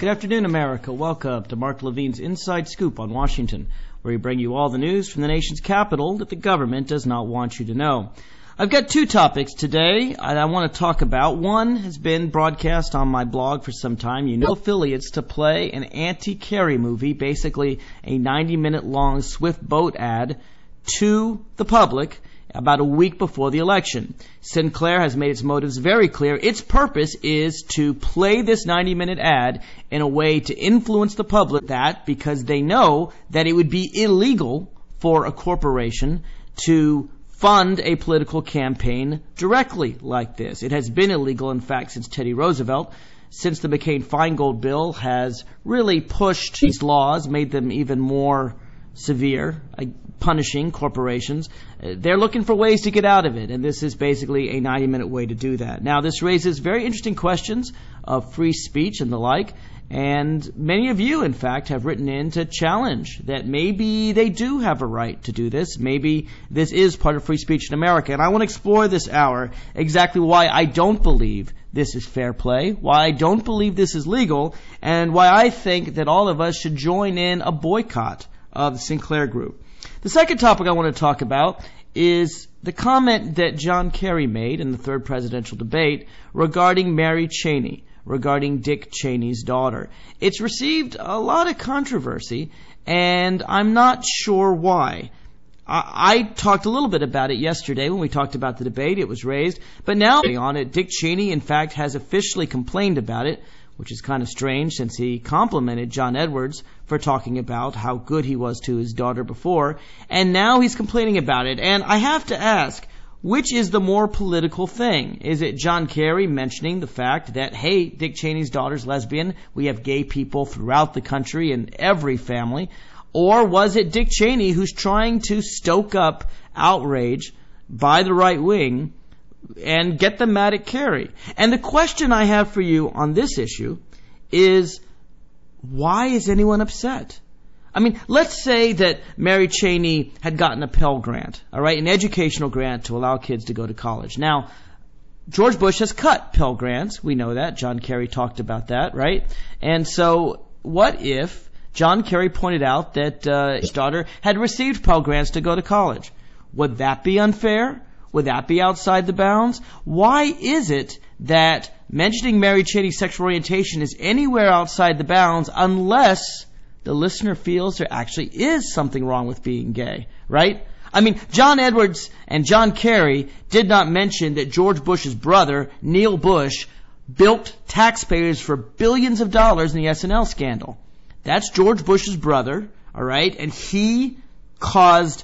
Good afternoon, America. Welcome to Mark Levine's Inside Scoop on Washington, where we bring you all the news from the nation's capital that the government does not want you to know. I've got two topics today I want to talk about. One has been broadcast on my blog for some time. You know, affiliates to play an anti-Kerry movie, basically a 90-minute long Swift boat ad to the public about a week before the election. Sinclair has made its motives very clear. Its purpose is to play this 90-minute ad in a way to influence the public because they know that it would be illegal for a corporation to fund a political campaign directly like this. It has been illegal, in fact, since Teddy Roosevelt. Since the McCain-Feingold bill has really pushed these laws, made them even more severe, punishing corporations. They're looking for ways to get out of it, and this is basically a 90-minute way to do that. Now, this raises very interesting questions of free speech and the like, and many of you, in fact, have written in to challenge that maybe they do have a right to do this. Maybe this is part of free speech in America, and I want to explore this hour exactly why I don't believe this is fair play, why I don't believe this is legal, and why I think that all of us should join in a boycott of the Sinclair Group. The second topic I want to talk about is the comment that John Kerry made in the third presidential debate regarding Mary Cheney, regarding Dick Cheney's daughter. It's received a lot of controversy, and I'm not sure why. I talked a little bit about it yesterday when we talked about the debate. It was raised. But now on it, Dick Cheney, in fact, has officially complained about it, which is kind of strange since he complimented John Edwards for talking about how good he was to his daughter before. And now he's complaining about it. And I have to ask, which is the more political thing? Is it John Kerry mentioning the fact that, hey, Dick Cheney's daughter's lesbian, we have gay people throughout the country in every family? Or was it Dick Cheney who's trying to stoke up outrage by the right wing and get them mad at Kerry? And the question I have for you on this issue is, why is anyone upset? I mean, let's say that Mary Cheney had gotten a Pell Grant, all right, an educational grant to allow kids to go to college. Now, George Bush has cut Pell Grants. We know that. John Kerry talked about that, right? And so what if John Kerry pointed out that his daughter had received Pell Grants to go to college? Would that be unfair? Would that be outside the bounds? Why is it that mentioning Mary Cheney's sexual orientation is anywhere outside the bounds unless the listener feels there actually is something wrong with being gay, right? I mean, John Edwards and John Kerry did not mention that George Bush's brother, Neil Bush, bilked taxpayers for billions of dollars in the SNL scandal. That's George Bush's brother, all right? And he caused,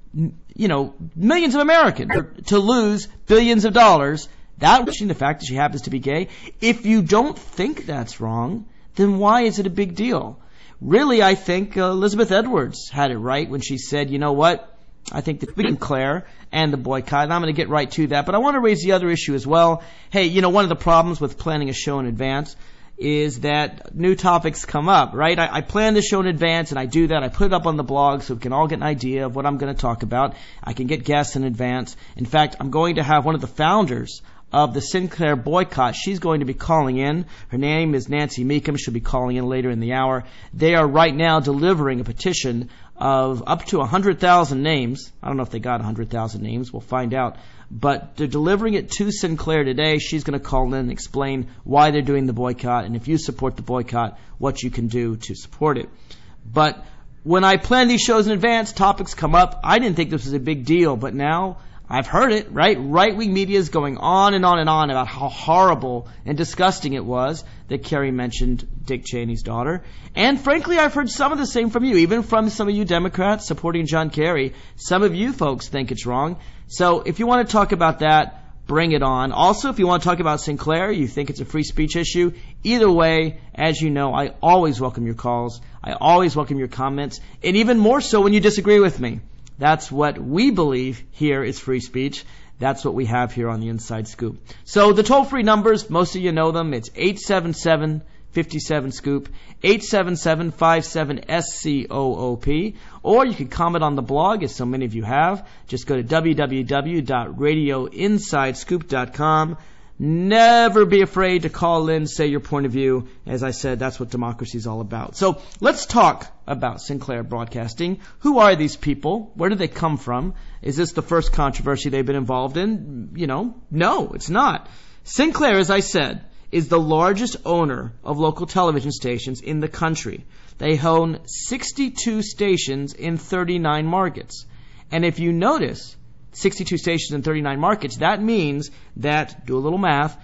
millions of Americans to lose billions of dollars. That, the fact that she happens to be gay. If you don't think that's wrong, then why is it a big deal? Really, I think Elizabeth Edwards had it right when she said, you know what? I think that Sinclair and the boycott, and I'm going to get right to that, but I want to raise the other issue as well. Hey, one of the problems with planning a show in advance is that new topics come up, right? I plan the show in advance, and I do that. I put it up on the blog so we can all get an idea of what I'm going to talk about. I can get guests in advance. In fact, I'm going to have one of the founders of the Sinclair boycott. She's going to be calling in. Her name is Nancy Meekum. She'll be calling in later in the hour. They are right now delivering a petition of up to 100,000 names. I don't know if they got 100,000 names. We'll find out. But they're delivering it to Sinclair today. She's going to call in and explain why they're doing the boycott, and if you support the boycott, what you can do to support it. But when I plan these shows in advance, topics come up. I didn't think this was a big deal, but now I've heard it, right? Right-wing media is going on and on and on about how horrible and disgusting it was that Kerry mentioned Dick Cheney's daughter. And frankly, I've heard some of the same from you, even from some of you Democrats supporting John Kerry. Some of you folks think it's wrong. So if you want to talk about that, bring it on. Also, if you want to talk about Sinclair, you think it's a free speech issue, either way, as you know, I always welcome your calls. I always welcome your comments, and even more so when you disagree with me. That's what we believe here is free speech. That's what we have here on the Inside Scoop. So the toll-free numbers, most of you know them. It's 877-57-SCOOP, 877-57-SCOOP. Or you can comment on the blog, as so many of you have. Just go to www.radioinsidescoop.com. Never be afraid to call in, say your point of view. As I said, that's what democracy is all about. So let's talk about Sinclair Broadcasting. Who are these people? Where do they come from? Is this the first controversy they've been involved in? No, it's not. Sinclair, as I said, is the largest owner of local television stations in the country. They own 62 stations in 39 markets. And if you notice, 62 stations in 39 markets, that means that, do a little math,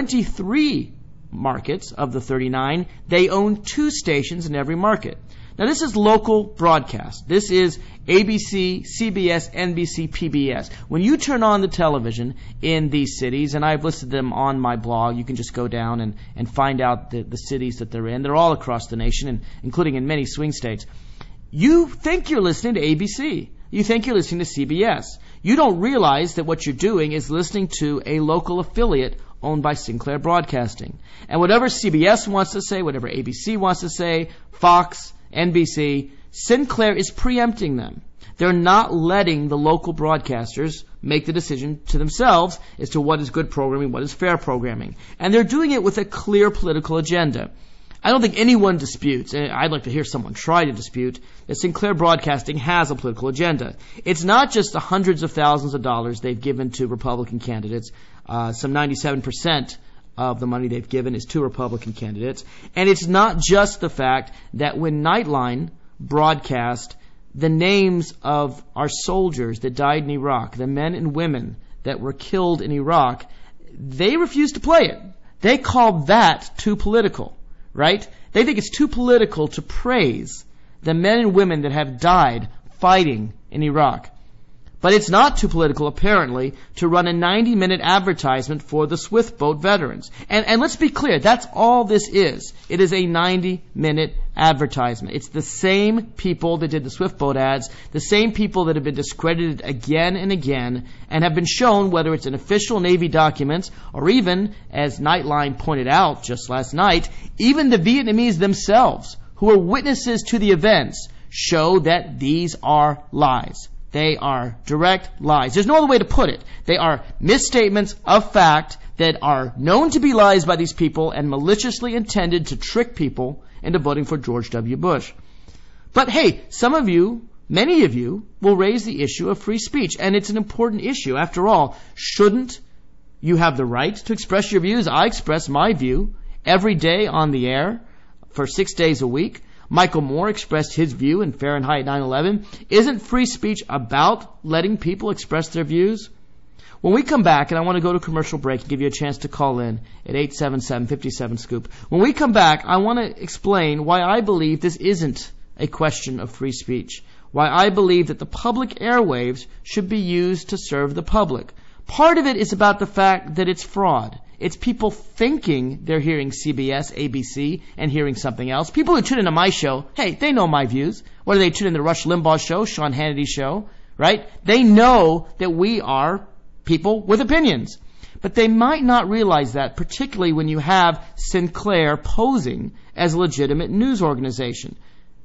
23 markets of the 39, they own 2 stations in every market. Now this is local broadcast. This is ABC, CBS, NBC, PBS. When you turn on the television in these cities, and I've listed them on my blog, you can just go down and find out the cities that they're in. They're all across the nation, and including in many swing states. You think you're listening to ABC. You think you're listening to CBS. You don't realize that what you're doing is listening to a local affiliate owned by Sinclair Broadcasting. And whatever CBS wants to say, whatever ABC wants to say, Fox, NBC, Sinclair is preempting them. They're not letting the local broadcasters make the decision to themselves as to what is good programming, what is fair programming. And they're doing it with a clear political agenda. I don't think anyone disputes, and I'd like to hear someone try to dispute, that Sinclair Broadcasting has a political agenda. It's not just the hundreds of thousands of dollars they've given to Republican candidates. Some 97% of the money they've given is to Republican candidates. And it's not just the fact that when Nightline broadcast the names of our soldiers that died in Iraq, the men and women that were killed in Iraq, they refused to play it. They called that too political. Right? They think it's too political to praise the men and women that have died fighting in Iraq. But it's not too political, apparently, to run a 90-minute advertisement for the Swift Boat veterans. And let's be clear, that's all this is. It is a 90-minute advertisement. It's the same people that did the Swift Boat ads, the same people that have been discredited again and again, and have been shown, whether it's in official Navy documents, or even, as Nightline pointed out just last night, even the Vietnamese themselves, who are witnesses to the events, show that these are lies. They are direct lies. There's no other way to put it. They are misstatements of fact that are known to be lies by these people and maliciously intended to trick people into voting for George W. Bush. But hey, some of you, many of you, will raise the issue of free speech, and it's an important issue. After all, shouldn't you have the right to express your views? I express my view every day on the air for 6 days a week. Michael Moore expressed his view in Fahrenheit 9/11. Isn't free speech about letting people express their views? When we come back, and I want to go to commercial break and give you a chance to call in at 877-57-SCOOP. When we come back, I want to explain why I believe this isn't a question of free speech, why I believe that the public airwaves should be used to serve the public. Part of it is about the fact that it's fraud. It's people thinking they're hearing CBS, ABC, and hearing something else. People who tune into my show, hey, they know my views. Whether they tune in the Rush Limbaugh show, Sean Hannity show, right? They know that we are people with opinions. But they might not realize that, particularly when you have Sinclair posing as a legitimate news organization.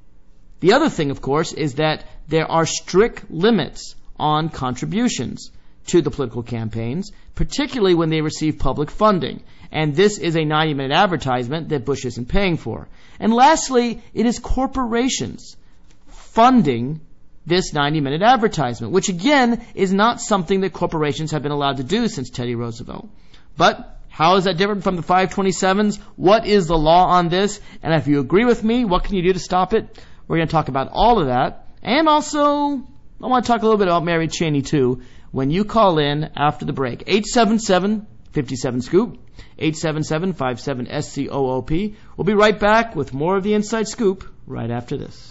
The other thing, of course, is that there are strict limits on contributions to the political campaigns, particularly when they receive public funding. And this is a 90-minute advertisement that Bush isn't paying for. And lastly, it is corporations funding this 90-minute advertisement, which again is not something that corporations have been allowed to do since Teddy Roosevelt. But how is that different from the 527s? What is the law on this? And if you agree with me, what can you do to stop it? We're going to talk about all of that. And also, I want to talk a little bit about Mary Cheney too, when you call in after the break. 877-57-SCOOP, 877-57-SCOOP. We'll be right back with more of the Inside Scoop right after this.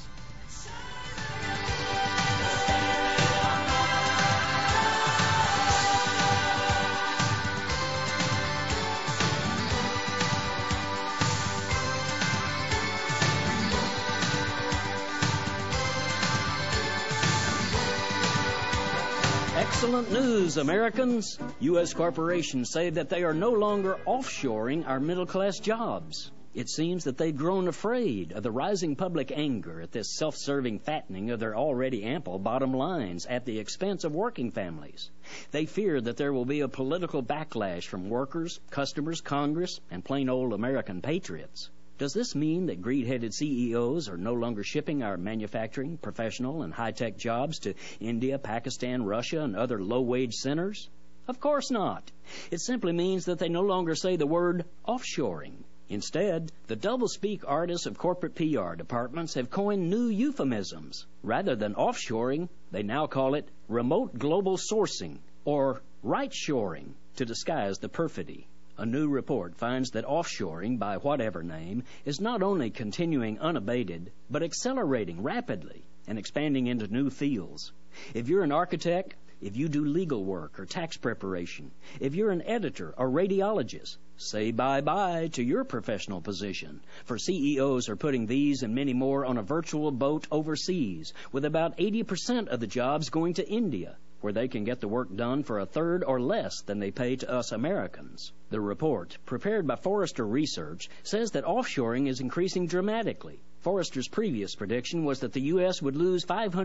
Excellent news, Americans. U.S. corporations say that they are no longer offshoring our middle-class jobs. It seems that they've grown afraid of the rising public anger at this self-serving fattening of their already ample bottom lines at the expense of working families. They fear that there will be a political backlash from workers, customers, Congress, and plain old American patriots. Does this mean that greed-headed CEOs are no longer shipping our manufacturing, professional, and high-tech jobs to India, Pakistan, Russia, and other low-wage centers? Of course not. It simply means that they no longer say the word offshoring. Instead, the doublespeak artists of corporate PR departments have coined new euphemisms. Rather than offshoring, they now call it remote global sourcing or right-shoring to disguise the perfidy. A new report finds that offshoring, by whatever name, is not only continuing unabated, but accelerating rapidly and expanding into new fields. If you're an architect, if you do legal work or tax preparation, if you're an editor or radiologist, say bye-bye to your professional position, for CEOs are putting these and many more on a virtual boat overseas, with about 80% of the jobs going to India, where they can get the work done for a third or less than they pay to us Americans. The report, prepared by Forrester Research, says that offshoring is increasing dramatically. Forrester's previous prediction was that the U.S. would lose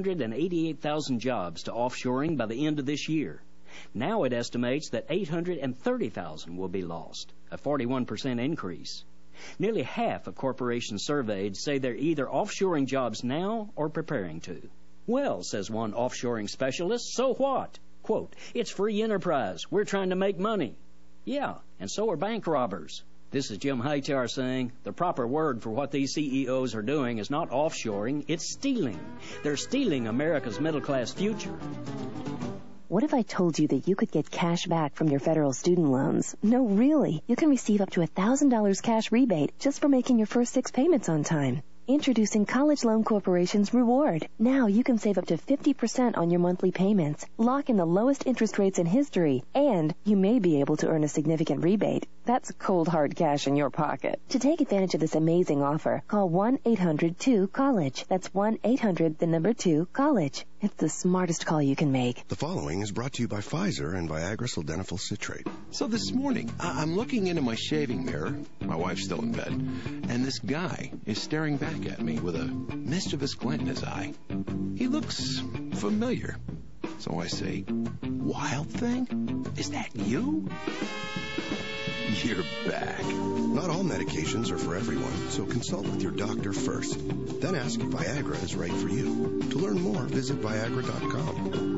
588,000 jobs to offshoring by the end of this year. Now it estimates that 830,000 will be lost, a 41% increase. Nearly half of corporations surveyed say they're either offshoring jobs now or preparing to. Well, says one offshoring specialist, so what? Quote, it's free enterprise. We're trying to make money. Yeah, and so are bank robbers. This is Jim Haytar saying the proper word for what these CEOs are doing is not offshoring, it's stealing. They're stealing America's middle-class future. What if I told you that you could get cash back from your federal student loans? No, really. You can receive up to $1,000 cash rebate just for making your first 6 payments on time. Introducing College Loan Corporation's Reward. Now you can save up to 50% on your monthly payments, lock in the lowest interest rates in history, and you may be able to earn a significant rebate. That's cold hard cash in your pocket. To take advantage of this amazing offer, call 1-800-2-COLLEGE. That's 1-800-2-COLLEGE. It's the smartest call you can make. The following is brought to you by Pfizer and Viagra Sildenafil Citrate. So this morning, I'm looking into my shaving mirror. My wife's still in bed. And this guy is staring back at me with a mischievous glint in his eye. He looks familiar. So I say, Wild Thing? Is that you? You're back. Not all medications are for everyone, so consult with your doctor first. Then ask if Viagra is right for you. To learn more, visit Viagra.com.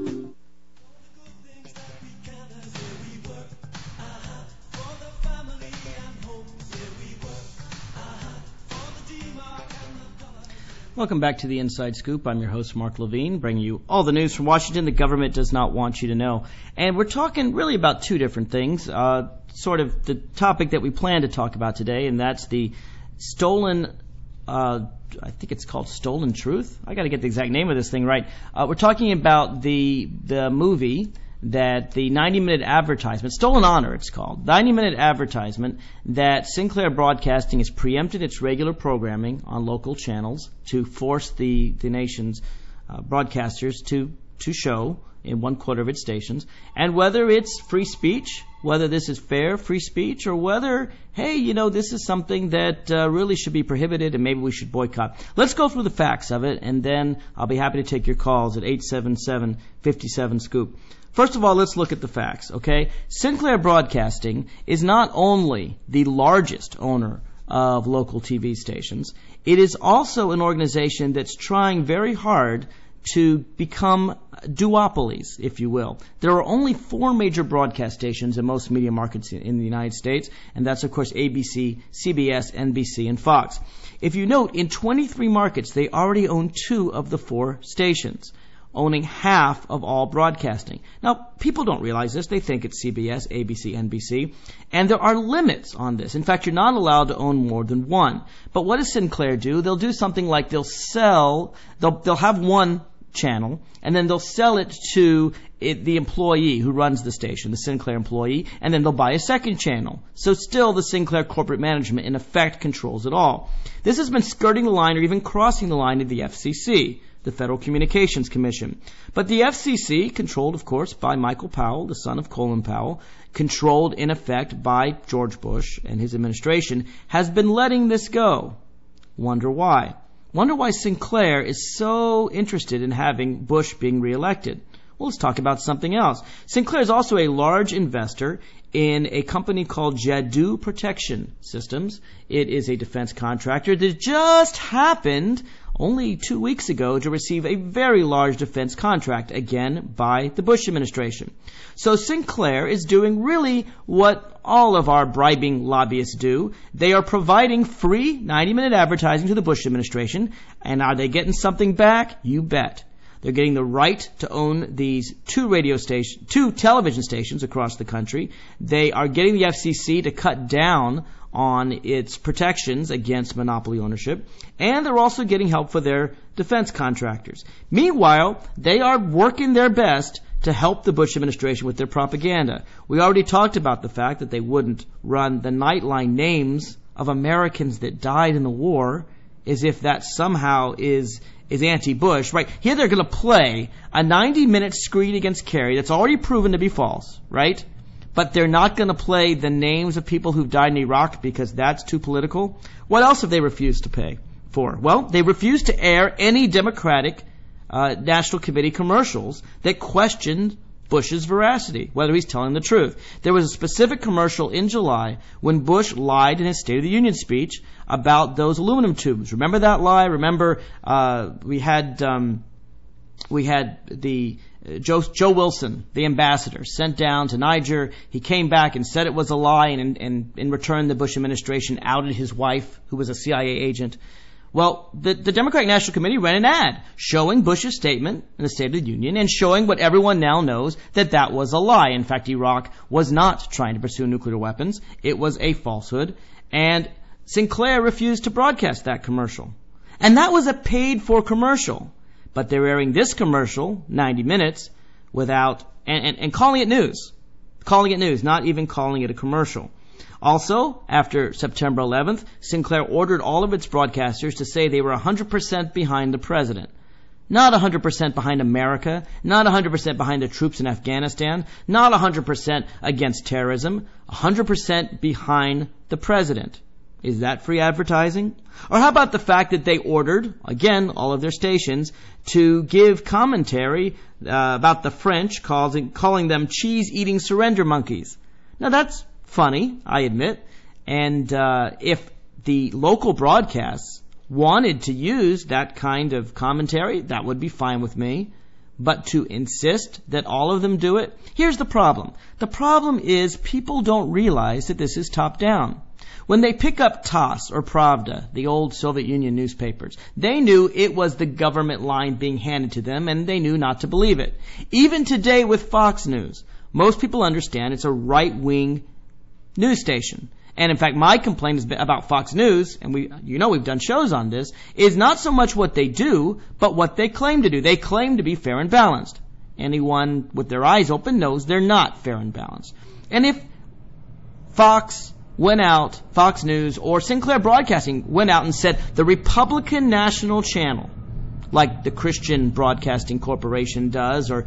Welcome back to the Inside Scoop. I'm your host, Mark Levine, bringing you all the news from Washington the government does not want you to know. And we're talking really about two different things. Sort of the topic that we plan to talk about today, and that's the stolen, I think it's called Stolen Truth. I got to get the exact name of this thing right. We're talking about the movie that the 90-minute advertisement, Stolen Honor it's called, 90-minute advertisement that Sinclair Broadcasting has preempted its regular programming on local channels to force the nation's broadcasters to show in 1/4 of its stations, and whether it's free speech, whether this is fair free speech, or whether, hey, this is something that really should be prohibited and maybe we should boycott. Let's go through the facts of it, and then I'll be happy to take your calls at 877-57-SCOOP. First of all, let's look at the facts, okay? Sinclair Broadcasting is not only the largest owner of local TV stations, it is also an organization that's trying very hard to become duopolies, if you will. There are only 4 major broadcast stations in most media markets in the United States, and that's, of course, ABC, CBS, NBC, and Fox. If you note, in 23 markets, they already own 2 of the 4 stations, owning half of all broadcasting. Now, people don't realize this. They think it's CBS, ABC, NBC. And there are limits on this. In fact, you're not allowed to own more than 1. But what does Sinclair do? They'll do something like they'll have 1 channel, and then they'll sell it to the employee who runs the station, the Sinclair employee, and then they'll buy a second channel. So still the Sinclair corporate management, in effect, controls it all. This has been skirting the line or even crossing the line of the FCC. the Federal Communications Commission. But the FCC, controlled, of course, by Michael Powell, the son of Colin Powell, controlled in effect by George Bush and his administration, has been letting this go. Wonder why? Wonder why Sinclair is so interested in having Bush being reelected. Well, let's talk about something else. Sinclair is also a large investor in a company called Jadu Protection Systems. It is a defense contractor that just happened only 2 weeks ago to receive a very large defense contract, again, by the Bush administration. So Sinclair is doing really what all of our bribing lobbyists do. They are providing free 90-minute advertising to the Bush administration. And are they getting something back? You bet. They're getting the right to own these two television stations across the country. They are getting the FCC to cut down on its protections against monopoly ownership. And they're also getting help for their defense contractors. Meanwhile, they are working their best to help the Bush administration with their propaganda. We already talked about the fact that they wouldn't run the Nightline names of Americans that died in the war as if that somehow is anti-Bush, right? Here they're going to play a 90-minute screed against Kerry that's already proven to be false, right? But they're not going to play the names of people who've died in Iraq because that's too political. What else have they refused to pay for? Well, they refused to air any Democratic National Committee commercials that questioned Bush's veracity, whether he's telling the truth. There was a specific commercial in July when Bush lied in his State of the Union speech about those aluminum tubes. Remember that lie? Remember we had the Joe Wilson, the ambassador, sent down to Niger. He came back and said it was a lie, and in return the Bush administration outed his wife, who was a CIA agent. Well, the Democratic National Committee ran an ad showing Bush's statement in the State of the Union and showing what everyone now knows, that was a lie. In fact, Iraq was not trying to pursue nuclear weapons. It was a falsehood. And Sinclair refused to broadcast that commercial. And that was a paid-for commercial. But they're airing this commercial, 90 minutes, without, and calling it news. Calling it news, not even calling it a commercial. Also, after September 11th, Sinclair ordered all of its broadcasters to say they were 100% behind the president. Not 100% behind America, not 100% behind the troops in Afghanistan, not 100% against terrorism, 100% behind the president. Is that free advertising? Or how about the fact that they ordered, again, all of their stations, to give commentary about the French, calling them cheese-eating surrender monkeys? Now that's funny, I admit. And if the local broadcasts wanted to use that kind of commentary, that would be fine with me. But to insist that all of them do it? Here's the problem. The problem is people don't realize that this is top-down. When they pick up TASS or Pravda, the old Soviet Union newspapers, they knew it was the government line being handed to them, and they knew not to believe it. Even today with Fox News, most people understand it's a right-wing news station. And in fact, my complaint is about Fox News, and we've done shows on this, is not so much what they do, but what they claim to do. They claim to be fair and balanced. Anyone with their eyes open knows they're not fair and balanced. And if Fox News or Sinclair Broadcasting went out and said the Republican National Channel, like the Christian Broadcasting Corporation does, or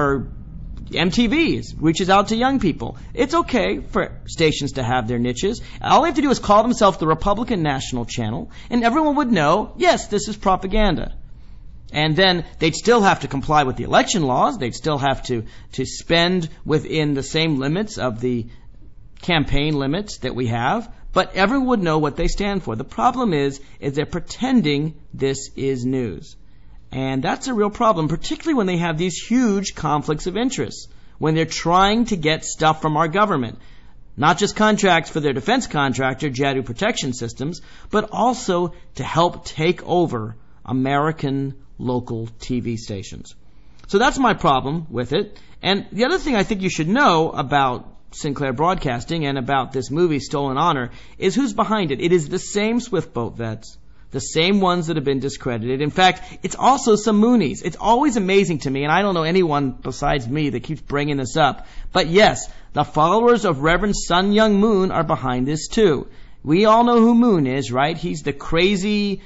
MTV reaches out to young people. It's okay for stations to have their niches. All they have to do is call themselves the Republican National Channel, and everyone would know, yes, this is propaganda. And then they'd still have to comply with the election laws. They'd still have to spend within the same limits of the campaign limits that we have. But everyone would know what they stand for. The problem is they're pretending this is news. And that's a real problem, particularly when they have these huge conflicts of interest, when they're trying to get stuff from our government. Not just contracts for their defense contractor, Jadu Protection Systems, but also to help take over American local TV stations. So that's my problem with it. And the other thing I think you should know about Sinclair Broadcasting and about this movie, Stolen Honor, is who's behind it. It is the same Swiftboat vets, the same ones that have been discredited. In fact, it's also some Moonies. It's always amazing to me, and I don't know anyone besides me that keeps bringing this up. But yes, the followers of Reverend Sun Myung Moon are behind this too. We all know who Moon is, right? He's the crazy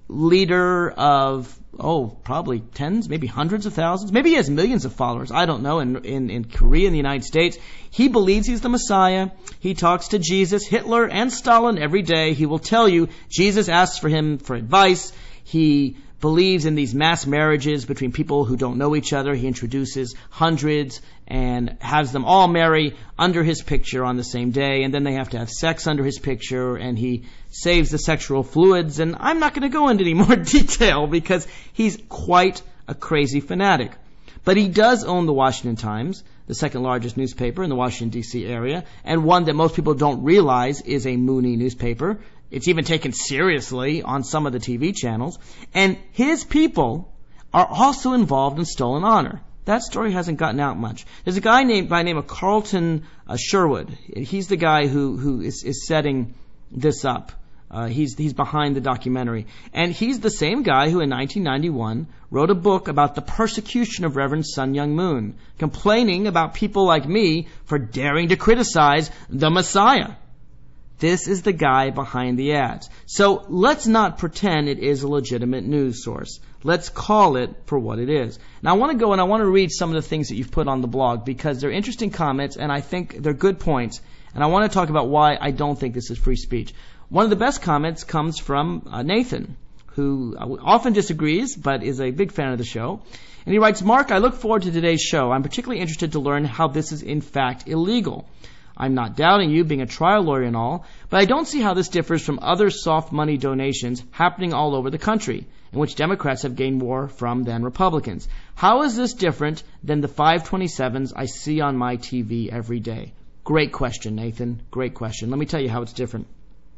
leader of, probably tens, maybe hundreds of thousands. Maybe he has millions of followers. I don't know. In Korea, in the United States, he believes he's the Messiah. He talks to Jesus, Hitler, and Stalin every day. He will tell you Jesus asks for him for advice. He believes in these mass marriages between people who don't know each other. He introduces hundreds and has them all marry under his picture on the same day, and then they have to have sex under his picture, and he saves the sexual fluids. And I'm not going to go into any more detail because he's quite a crazy fanatic. But he does own the Washington Times, the second largest newspaper in the Washington, D.C. area, and one that most people don't realize is a Mooney newspaper. It's even taken seriously on some of the TV channels. And his people are also involved in stolen honor. That story hasn't gotten out much. There's a guy by the name of Carlton Sherwood. He's the guy who is setting this up. He's behind the documentary. And he's the same guy who in 1991 wrote a book about the persecution of Reverend Sun Myung Moon, complaining about people like me for daring to criticize the Messiah. This is the guy behind the ads. So let's not pretend it is a legitimate news source. Let's call it for what it is. Now I want to go and I want to read some of the things that you've put on the blog because they're interesting comments and I think they're good points. And I want to talk about why I don't think this is free speech. One of the best comments comes from Nathan, who often disagrees but is a big fan of the show. And he writes, Mark, I look forward to today's show. I'm particularly interested to learn how this is in fact illegal. I'm not doubting you being a trial lawyer and all, but I don't see how this differs from other soft money donations happening all over the country, in which Democrats have gained more from than Republicans. How is this different than the 527s I see on my TV every day? Great question, Nathan. Great question. Let me tell you how it's different.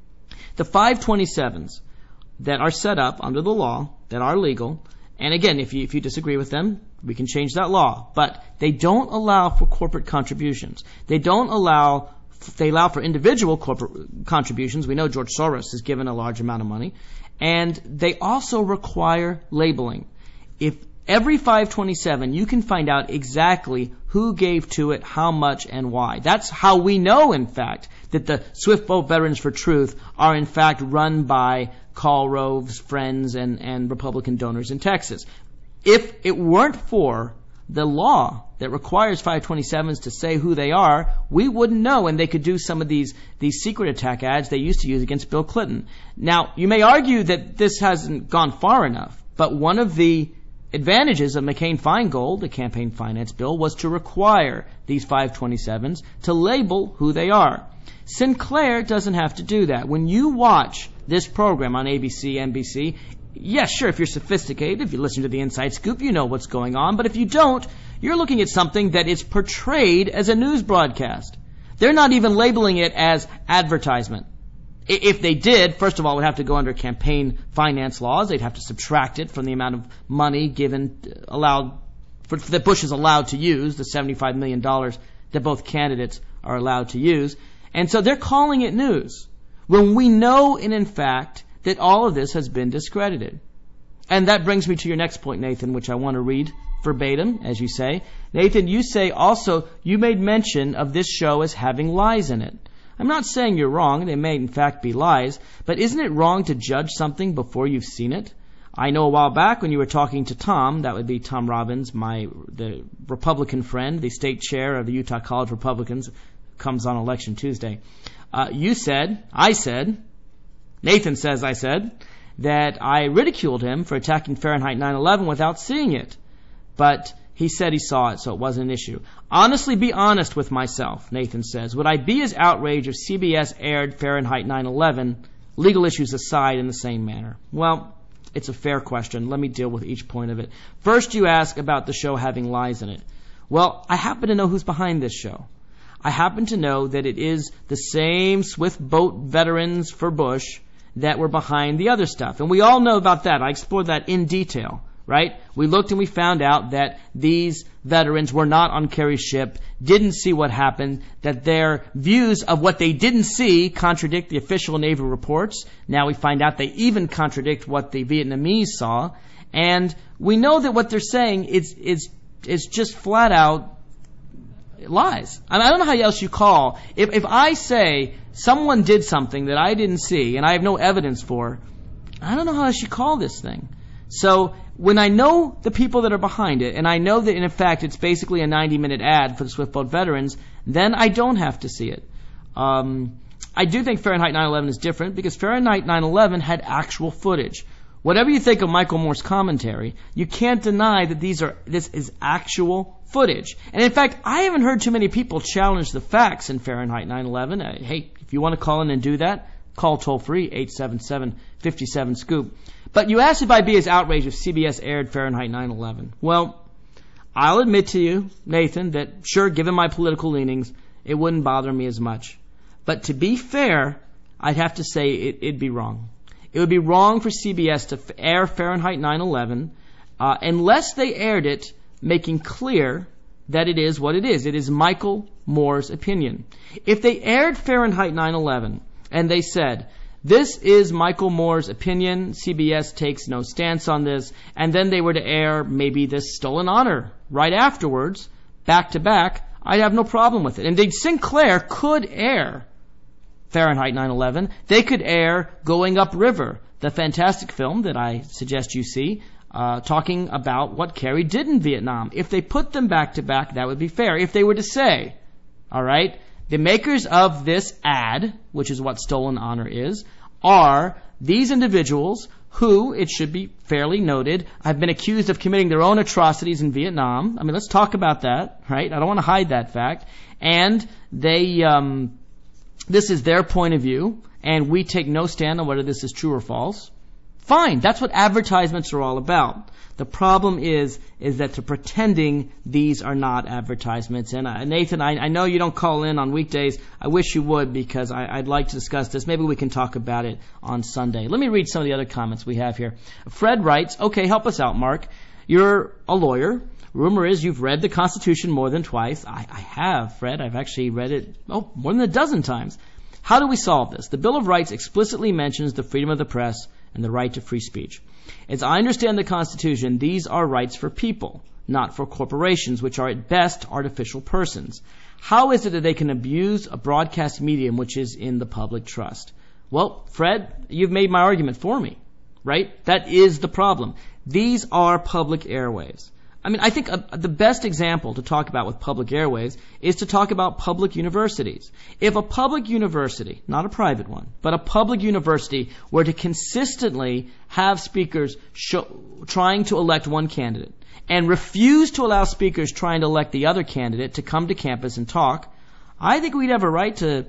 The 527s that are set up under the law, that are legal, and again, if you disagree with them, we can change that law. But they don't allow for corporate contributions. They allow for individual corporate contributions. We know George Soros has given a large amount of money. And they also require labeling. If every 527, you can find out exactly who gave to it, how much, and why. That's how we know, in fact, that the Swift Boat Veterans for Truth are, in fact, run by Karl Rove's friends and Republican donors in Texas. If it weren't for the law that requires 527s to say who they are, we wouldn't know, and they could do some of these secret attack ads they used to use against Bill Clinton. Now, you may argue that this hasn't gone far enough, but one of the advantages of McCain-Feingold, the campaign finance bill, was to require these 527s to label who they are. Sinclair doesn't have to do that. When you watch this program on ABC, NBC, yes, sure, if you're sophisticated, if you listen to the Inside Scoop, you know what's going on. But if you don't, you're looking at something that is portrayed as a news broadcast. They're not even labeling it as advertisement. If they did, first of all, it would have to go under campaign finance laws. They'd have to subtract it from the amount of money that Bush is allowed to use, the $75 million that both candidates are allowed to use. And so they're calling it news, when we know, in fact, that all of this has been discredited. And that brings me to your next point, Nathan, which I want to read verbatim, as you say. Nathan, you say also you made mention of this show as having lies in it. I'm not saying you're wrong. They may, in fact, be lies. But isn't it wrong to judge something before you've seen it? I know a while back when you were talking to Tom, that would be Tom Robbins, the Republican friend, the state chair of the Utah College Republicans, comes on Election Tuesday. Nathan says I said, that I ridiculed him for attacking Fahrenheit 9/11 without seeing it. But he said he saw it, so it wasn't an issue. Honestly, be honest with myself, Nathan says. Would I be as outraged if CBS aired Fahrenheit 9/11, legal issues aside, in the same manner? Well, it's a fair question. Let me deal with each point of it. First, you ask about the show having lies in it. Well, I happen to know who's behind this show. I happen to know that it is the same Swift Boat Veterans for Bush that were behind the other stuff. And we all know about that. I explored that in detail, right? We looked and we found out that these veterans were not on Kerry's ship, didn't see what happened, that their views of what they didn't see contradict the official Navy reports. Now we find out they even contradict what the Vietnamese saw. And we know that what they're saying is just flat out lies. I don't know how else you call. If I say someone did something that I didn't see and I have no evidence for, I don't know how I should call this thing. So when I know the people that are behind it, and I know that in fact it's basically a 90-minute ad for the Swift Boat veterans, then I don't have to see it. I do think Fahrenheit 9/11 is different because Fahrenheit 9/11 had actual footage. Whatever you think of Michael Moore's commentary, you can't deny that this is actual footage. And in fact, I haven't heard too many people challenge the facts in Fahrenheit 9/11. Hey, if you want to call in and do that, call toll-free 877-57-SCOOP. But you asked if I'd be as outraged if CBS aired Fahrenheit 9/11. Well, I'll admit to you, Nathan, that sure, given my political leanings, it wouldn't bother me as much. But to be fair, I'd have to say it'd be wrong. It would be wrong for CBS to air Fahrenheit 9/11 unless they aired it making clear that it is what it is. It is Michael Moore's opinion. If they aired Fahrenheit 9/11 and they said, this is Michael Moore's opinion, CBS takes no stance on this, and then they were to air maybe this Stolen Honor right afterwards, back to back, I'd have no problem with it. Indeed, Sinclair could air Fahrenheit 9/11. They could air Going Up River, the fantastic film that I suggest you see, talking about what Kerry did in Vietnam. If they put them back to back, that would be fair. If they were to say, all right, the makers of this ad, which is what Stolen Honor is, are these individuals who, it should be fairly noted, have been accused of committing their own atrocities in Vietnam. I mean, let's talk about that, right? I don't want to hide that fact. And they, this is their point of view, and we take no stand on whether this is true or false. Fine, that's what advertisements are all about. The problem is that they're pretending these are not advertisements. And Nathan, I know you don't call in on weekdays. I wish you would, because I'd like to discuss this. Maybe we can talk about it on Sunday. Let me read some of the other comments we have here. Fred writes, okay, help us out, Mark. You're a lawyer. Rumor is you've read the Constitution more than twice. I have, Fred. I've actually read it, more than a dozen times. How do we solve this? The Bill of Rights explicitly mentions the freedom of the press and the right to free speech. As I understand the Constitution, these are rights for people, not for corporations, which are at best artificial persons. How is it that they can abuse a broadcast medium which is in the public trust? Well, Fred, you've made my argument for me, right? That is the problem. These are public airwaves. I mean, I think the best example to talk about with public airwaves is to talk about public universities. If a public university, not a private one, but a public university were to consistently have speakers trying to elect one candidate and refuse to allow speakers trying to elect the other candidate to come to campus and talk, I think we'd have a right to,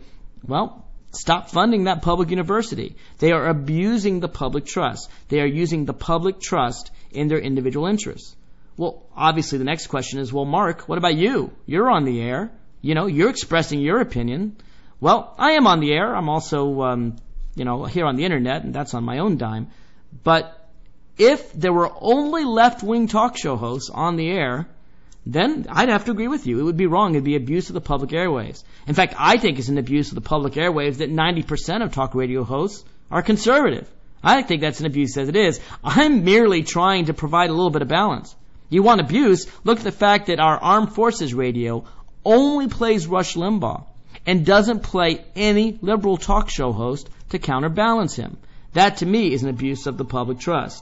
stop funding that public university. They are abusing the public trust. They are using the public trust in their individual interests. Well, obviously the next question is, well, Mark, what about you? You're on the air. You're expressing your opinion. Well, I am on the air. I'm also, here on the internet, and that's on my own dime. But if there were only left-wing talk show hosts on the air, then I'd have to agree with you. It would be wrong. It would be abuse of the public airwaves. In fact, I think it's an abuse of the public airwaves that 90% of talk radio hosts are conservative. I think that's an abuse as it is. I'm merely trying to provide a little bit of balance. You want abuse? Look at the fact that our armed forces radio only plays Rush Limbaugh and doesn't play any liberal talk show host to counterbalance him. That, to me, is an abuse of the public trust.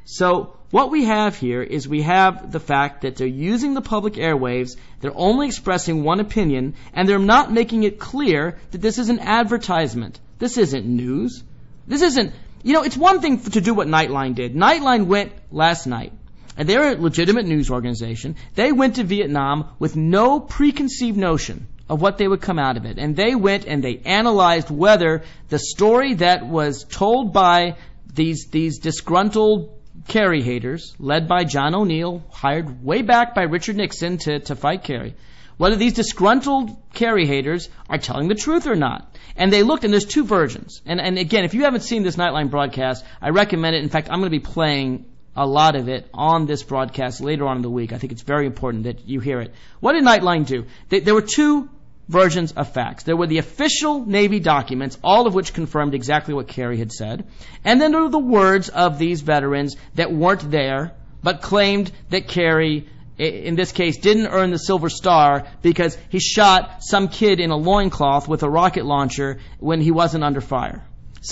So what we have here is we have the fact that they're using the public airwaves, they're only expressing one opinion, and they're not making it clear that this is an advertisement. This isn't news. This isn't, it's one thing to do what Nightline did. Nightline went last night. And they're a legitimate news organization. They went to Vietnam with no preconceived notion of what they would come out of it. And they went and they analyzed whether the story that was told by these disgruntled Kerry haters, led by John O'Neill, hired way back by Richard Nixon to fight Kerry, whether these disgruntled Kerry haters are telling the truth or not. And they looked, and there's two versions. And again, if you haven't seen this Nightline broadcast, I recommend it. In fact, I'm going to be playing a lot of it on this broadcast later on in the week. I think it's very important that you hear it. What did Nightline do? There were two versions of facts. There were the official Navy documents, all of which confirmed exactly what Kerry had said. And then there were the words of these veterans that weren't there, but claimed that Kerry, in this case, didn't earn the Silver Star because he shot some kid in a loincloth with a rocket launcher when he wasn't under fire. So,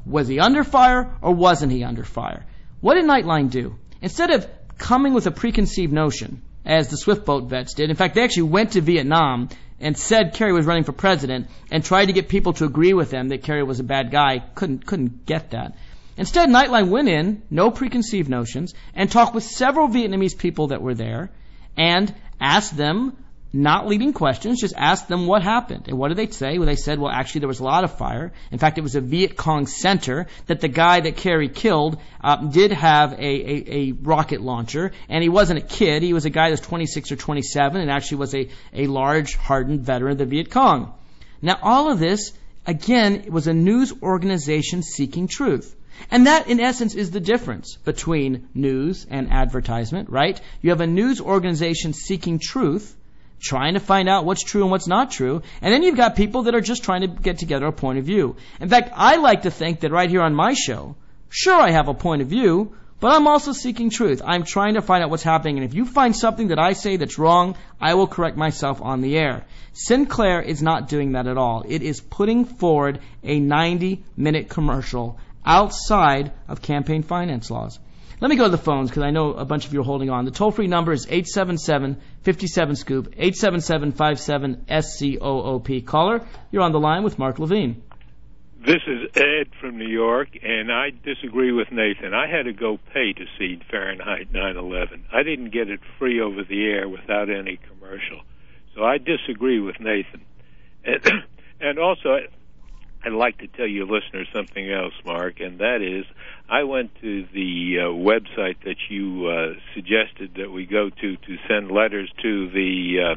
Was he under fire or wasn't he under fire? What did Nightline do? Instead of coming with a preconceived notion, as the Swift Boat vets did, in fact, they actually went to Vietnam and said Kerry was running for president and tried to get people to agree with them that Kerry was a bad guy. Couldn't get that. Instead, Nightline went in, no preconceived notions, and talked with several Vietnamese people that were there and asked them, not leading questions, just asked them what happened. And what did they say? Well, they said, well, actually, there was a lot of fire. In fact, it was a Viet Cong center that the guy that Kerry killed did have a rocket launcher, and he wasn't a kid. He was a guy that was 26 or 27 and actually was a large, hardened veteran of the Viet Cong. Now, all of this, again, was a news organization seeking truth. And that, in essence, is the difference between news and advertisement, right? You have a news organization seeking truth, trying to find out what's true and what's not true, and then you've got people that are just trying to get together a point of view. In fact, I like to think that right here on my show, sure, I have a point of view, but I'm also seeking truth. I'm trying to find out what's happening, and if you find something that I say that's wrong, I will correct myself on the air. Sinclair is not doing that at all. It is putting forward a 90-minute commercial outside of campaign finance laws. Let me go to the phones because I know a bunch of you are holding on. The toll-free number is 877-57-SCOOP, 877-57-SCOOP. Caller, you're on the line with Mark Levine. This is Ed from New York, and I disagree with Nathan. I had to go pay to see Fahrenheit 9/11. I didn't get it free over the air without any commercial. So I disagree with Nathan. And also, I'd like to tell your listeners something else, Mark, and that is I went to the website that you suggested that we go to send letters to the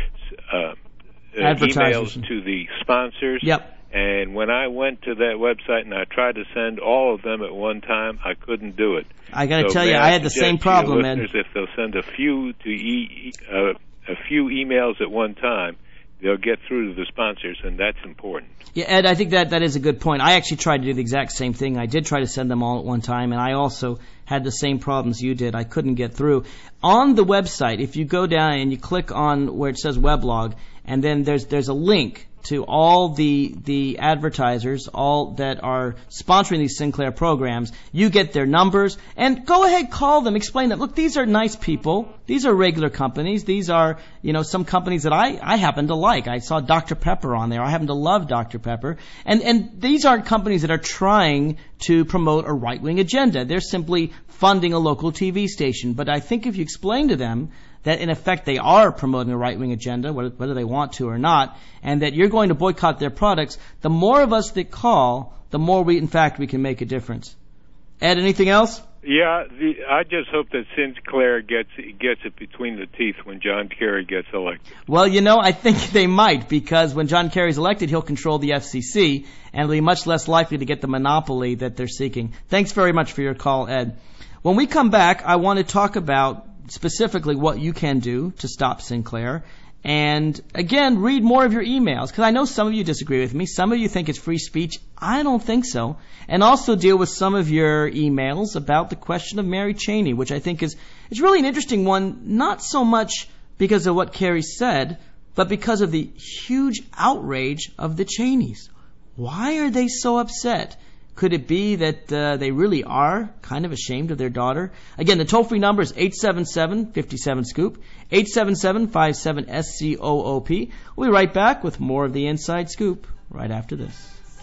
emails to the sponsors. Yep. And when I went to that website and I tried to send all of them at one time, I couldn't do it. I got to tell you, I had the same problem, Ed. If they'll send a few emails at one time, they'll get through to the sponsors, and that's important. Yeah, Ed, I think that is a good point. I actually tried to do the exact same thing. I did try to send them all at one time, and I also had the same problems you did. I couldn't get through. On the website, if you go down and you click on where it says weblog, and then there's a link to all the advertisers, all that are sponsoring these Sinclair programs. You get their numbers, and go ahead, call them, explain that, look, these are nice people. These are regular companies. These are, some companies that I happen to like. I saw Dr. Pepper on there. I happen to love Dr. Pepper. And these aren't companies that are trying to promote a right-wing agenda. They're simply funding a local TV station. But I think if you explain to them that in effect they are promoting a right-wing agenda, whether they want to or not, and that you're going to boycott their products, the more of us that call, the more we can make a difference. Ed, anything else? Yeah, I just hope that Sinclair gets it between the teeth when John Kerry gets elected. Well, I think they might, because when John Kerry's elected, he'll control the FCC, and it'll be much less likely to get the monopoly that they're seeking. Thanks very much for your call, Ed. When we come back, I want to talk about specifically what you can do to stop Sinclair. And again, read more of your emails, because I know some of you disagree with me. Some of you think it's free speech. I don't think so. And also deal with some of your emails about the question of Mary Cheney, which I think is really an interesting one, not so much because of what Kerry said, but because of the huge outrage of the Cheneys. Why are they so upset? Could it be that they really are kind of ashamed of their daughter? Again, the toll-free number is 877-57-SCOOP, 877-57-SCOOP. We'll be right back with more of the Inside Scoop right after this.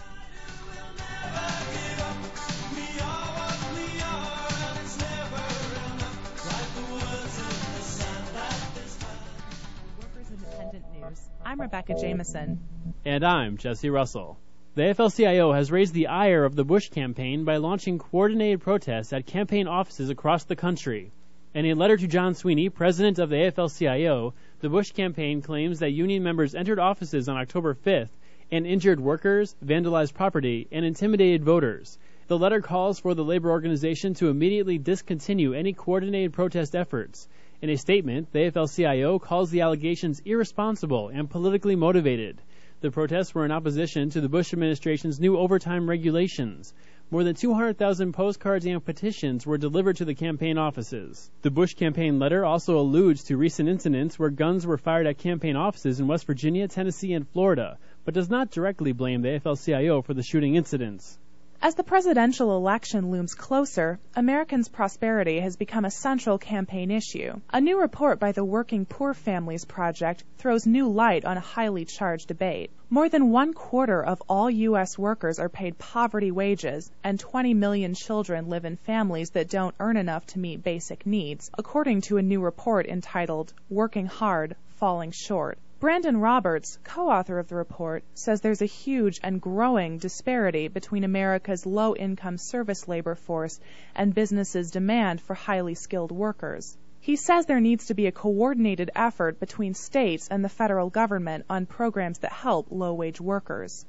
Workers Independent News. I'm Rebecca Jameson. And I'm Jesse Russell. The AFL-CIO has raised the ire of the Bush campaign by launching coordinated protests at campaign offices across the country. In a letter to John Sweeney, president of the AFL-CIO, the Bush campaign claims that union members entered offices on October 5th and injured workers, vandalized property, and intimidated voters. The letter calls for the labor organization to immediately discontinue any coordinated protest efforts. In a statement, the AFL-CIO calls the allegations irresponsible and politically motivated. The protests were in opposition to the Bush administration's new overtime regulations. More than 200,000 postcards and petitions were delivered to the campaign offices. The Bush campaign letter also alludes to recent incidents where guns were fired at campaign offices in West Virginia, Tennessee, and Florida, but does not directly blame the AFL-CIO for the shooting incidents. As the presidential election looms closer, Americans' prosperity has become a central campaign issue. A new report by the Working Poor Families Project throws new light on a highly charged debate. More than 1/4 of all U.S. workers are paid poverty wages, and 20 million children live in families that don't earn enough to meet basic needs, according to a new report entitled Working Hard, Falling Short. Brandon Roberts, co-author of the report, says there's a huge and growing disparity between America's low-income service labor force and businesses' demand for highly skilled workers. He says there needs to be a coordinated effort between states and the federal government on programs that help low-wage workers.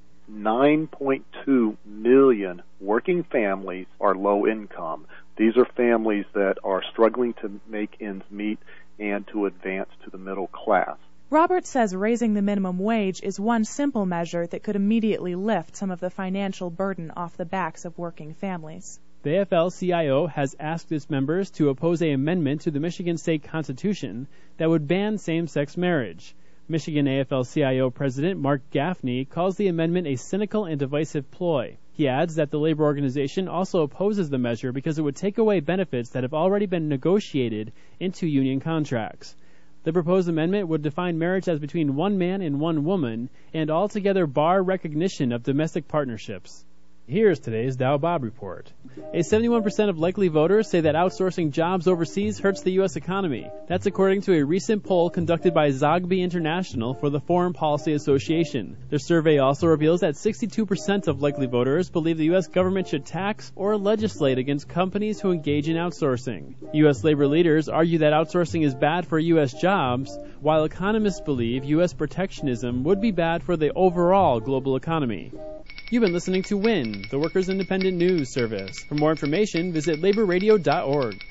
9.2 million working families are low income. These are families that are struggling to make ends meet and to advance to the middle class. Roberts says raising the minimum wage is one simple measure that could immediately lift some of the financial burden off the backs of working families. The AFL-CIO has asked its members to oppose an amendment to the Michigan State Constitution that would ban same-sex marriage. Michigan AFL-CIO President Mark Gaffney calls the amendment a cynical and divisive ploy. He adds that the labor organization also opposes the measure because it would take away benefits that have already been negotiated into union contracts. The proposed amendment would define marriage as between one man and one woman and altogether bar recognition of domestic partnerships. Here's today's Dow Bob Report. 71% of likely voters say that outsourcing jobs overseas hurts the U.S. economy. That's according to a recent poll conducted by Zogby International for the Foreign Policy Association. Their survey also reveals that 62% of likely voters believe the U.S. government should tax or legislate against companies who engage in outsourcing. U.S. labor leaders argue that outsourcing is bad for U.S. jobs, while economists believe U.S. protectionism would be bad for the overall global economy. You've been listening to WIN, the Workers' Independent News Service. For more information, visit laborradio.org.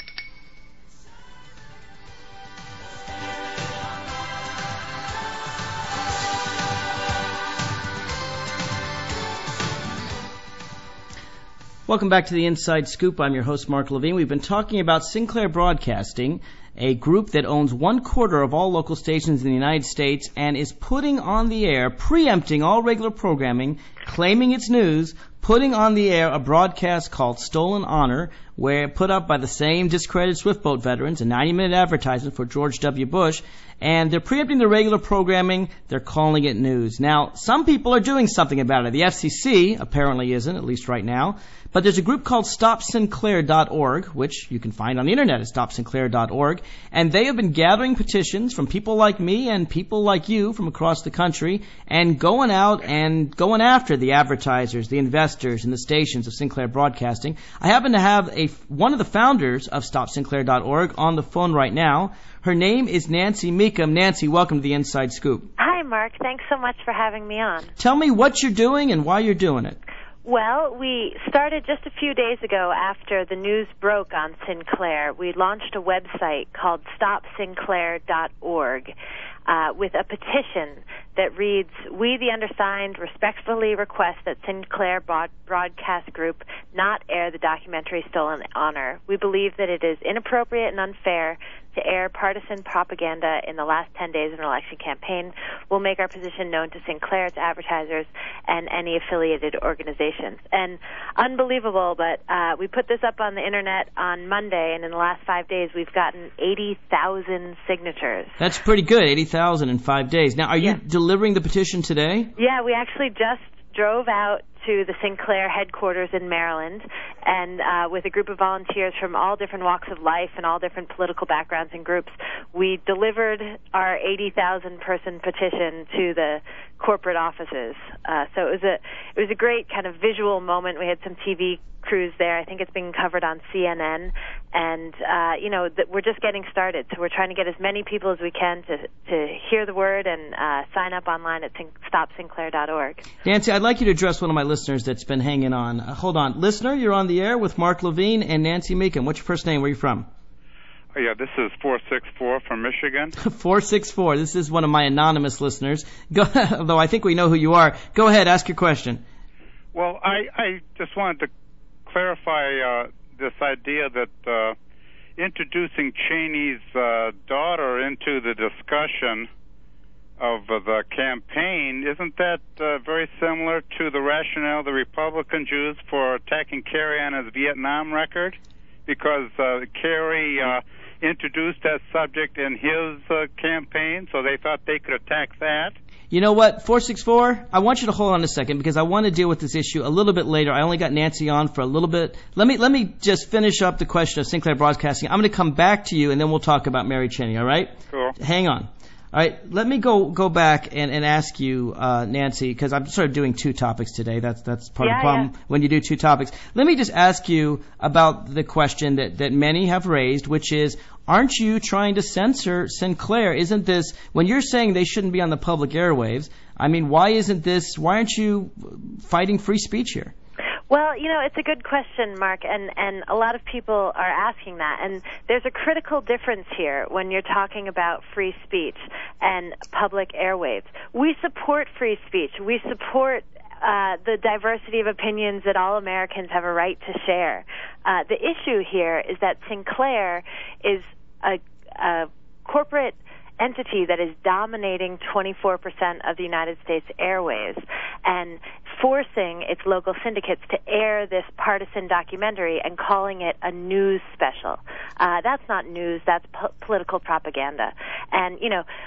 Welcome back to the Inside Scoop. I'm your host, Mark Levine. We've been talking about Sinclair Broadcasting, a group that owns 1/4 of all local stations in the United States and is putting on the air, preempting all regular programming, claiming it's news, putting on the air a broadcast called Stolen Honor, where put up by the same discredited Swiftboat veterans, a 90-minute advertisement for George W. Bush, and they're preempting the regular programming. They're calling it news. Now, some people are doing something about it. The FCC apparently isn't, at least right now. But there's a group called StopSinclair.org, which you can find on the internet at StopSinclair.org, and they have been gathering petitions from people like me and people like you from across the country and going out and going after the advertisers, the investors, and the stations of Sinclair Broadcasting. I happen to have one of the founders of StopSinclair.org on the phone right now. Her name is Nancy Mecham. Nancy, welcome to the Inside Scoop. Hi, Mark. Thanks so much for having me on. Tell me what you're doing and why you're doing it. Well, we started just a few days ago after the news broke on Sinclair. We launched a website called StopSinclair.org with a petition that reads, "We, the undersigned, respectfully request that Sinclair Broadcast Group not air the documentary Stolen Honor. We believe that it is inappropriate and unfair to air partisan propaganda in the last 10 days of an election campaign. We'll make our position known to Sinclair, its advertisers, and any affiliated organizations." And unbelievable, but we put this up on the internet on Monday, and in the last 5 days we've gotten 80,000 signatures. That's pretty good, 80,000 in 5 days. Now, are you delivering the petition today? Yeah, we actually just drove out to the Sinclair headquarters in Maryland, and with a group of volunteers from all different walks of life and all different political backgrounds and groups, we delivered our 80,000-person petition to the corporate offices. So it was a great kind of visual moment. We had some TV crews there. I think it's being covered on CNN, and we're just getting started. So we're trying to get as many people as we can to hear the word and sign up online at StopSinclair.org. Nancy, I'd like you to address one of my listeners that's been hanging on. Hold on. Listener, you're on the air with Mark Levine and Nancy Mecham. What's your first name? Where are you from? Oh, yeah, this is 464 from Michigan. 464. This is one of my anonymous listeners. Although I think we know who you are. Go ahead. Ask your question. Well, I just wanted to clarify this idea that introducing Cheney's daughter into the discussion of the campaign, isn't that very similar to the rationale the Republicans used for attacking Kerry on his Vietnam record? Because Kerry introduced that subject in his campaign, so they thought they could attack that. You know what, 464, I want you to hold on a second because I want to deal with this issue a little bit later. I only got Nancy on for a little bit. Let me just finish up the question of Sinclair Broadcasting. I'm going to come back to you, and then we'll talk about Mary Cheney, all right? Cool. Hang on. All right, let me go back and ask you, Nancy, because I'm sort of doing two topics today. That's part of the problem when you do two topics. Let me just ask you about the question that many have raised, which is, aren't you trying to censor Sinclair? Isn't this, when you're saying they shouldn't be on the public airwaves, I mean, why aren't you fighting free speech here? Well, it's a good question, Mark, and a lot of people are asking that. And there's a critical difference here when you're talking about free speech and public airwaves. We support free speech. We support the diversity of opinions that all Americans have a right to share. The issue here is that Sinclair is a corporate entity that is dominating 24% of the United States airwaves and forcing its local syndicates to air this partisan documentary and calling it a news special. That's not news, that's political propaganda. And,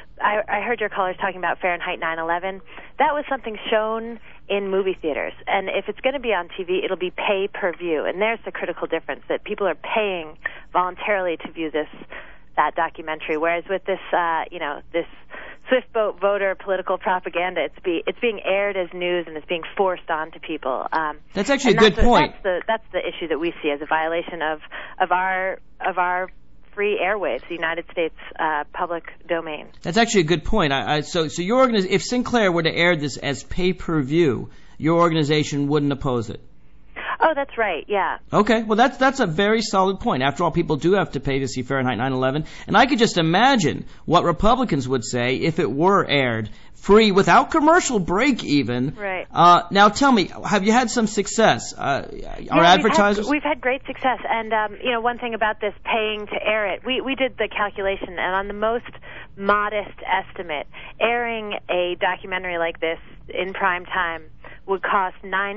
I heard your callers talking about Fahrenheit 9/11. That was something shown in movie theaters. And if it's going to be on TV, it'll be pay-per-view. And there's the critical difference, that people are paying voluntarily to view that documentary, whereas with this, this swift boat voter political propaganda, it's being aired as news and it's being forced onto people. That's actually a good point. That's the issue that we see as a violation of our free airwaves, the United States public domain. That's actually a good point. So your if Sinclair were to air this as pay-per-view, your organization wouldn't oppose it. Oh, that's right, yeah. Okay, well, that's a very solid point. After all, people do have to pay to see Fahrenheit 9/11. And I could just imagine what Republicans would say if it were aired free, without commercial break even. Right. Now, tell me, have you had some success? Are advertisers? We've had great success. And, one thing about this paying to air it, we did the calculation, and on the most modest estimate, airing a documentary like this in prime time would cost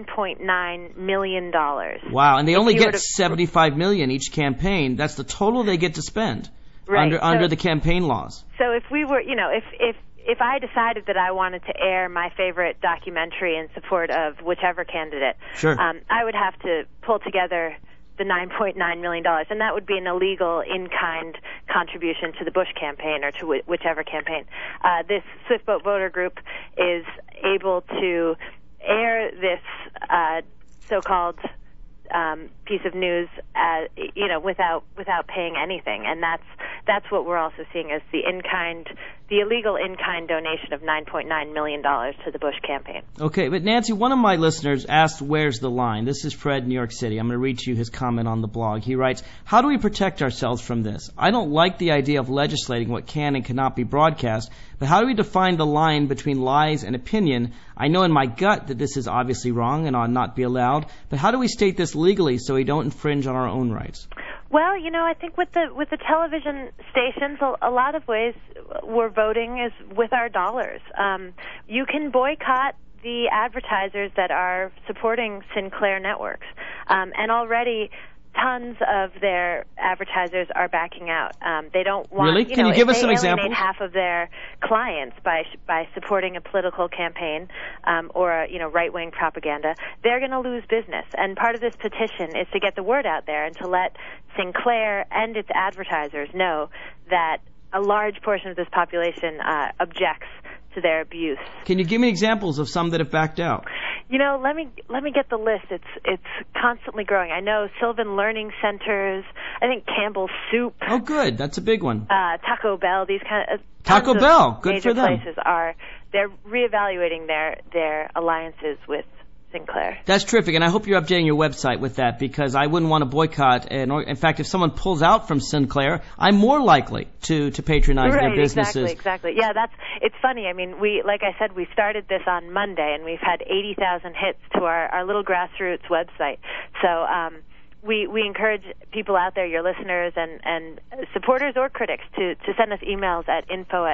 $9.9 million. Wow, and they only get $75 million each campaign. That's the total they get to spend under the campaign laws. So if we were, if I decided that I wanted to air my favorite documentary in support of whichever candidate, sure. I would have to pull together the $9.9 million, and that would be an illegal in-kind contribution to the Bush campaign or to whichever campaign. This Swift Boat Voter Group is able to air this so-called piece of news, without paying anything, and that's what we're also seeing as the illegal in-kind donation of $9.9 million to the Bush campaign. Okay, but Nancy, one of my listeners asked, "Where's the line?" This is Fred, New York City. I'm going to read to you his comment on the blog. He writes, "How do we protect ourselves from this? I don't like the idea of legislating what can and cannot be broadcast, but how do we define the line between lies and opinion? I know in my gut that this is obviously wrong and ought not be allowed, but how do we state this legally so we don't infringe on our own rights?" Well, I think with the television stations, a lot of ways we're voting is with our dollars. You can boycott the advertisers that are supporting Sinclair networks, and already tons of their advertisers are backing out. They don't want. Really? Can you give us some examples? If they alienate half of their clients by supporting a political campaign or right-wing propaganda, they're going to lose business. And part of this petition is to get the word out there and to let Sinclair and its advertisers know that a large portion of this population objects to their abuse. Can you give me examples of some that have backed out? Let me get the list. It's constantly growing. I know Sylvan Learning Centers. I think Campbell's Soup. Oh, good. That's a big one. Taco Bell. These kind of Taco Bell. Good for them. Places they're reevaluating their alliances with Sinclair. That's terrific, and I hope you're updating your website with that, because I wouldn't want to boycott. In fact, if someone pulls out from Sinclair, I'm more likely to patronize their businesses. Exactly. Yeah, it's funny. I mean, like I said, we started this on Monday, and we've had 80,000 hits to our little grassroots website. So we encourage people out there, your listeners and supporters or critics, to send us emails at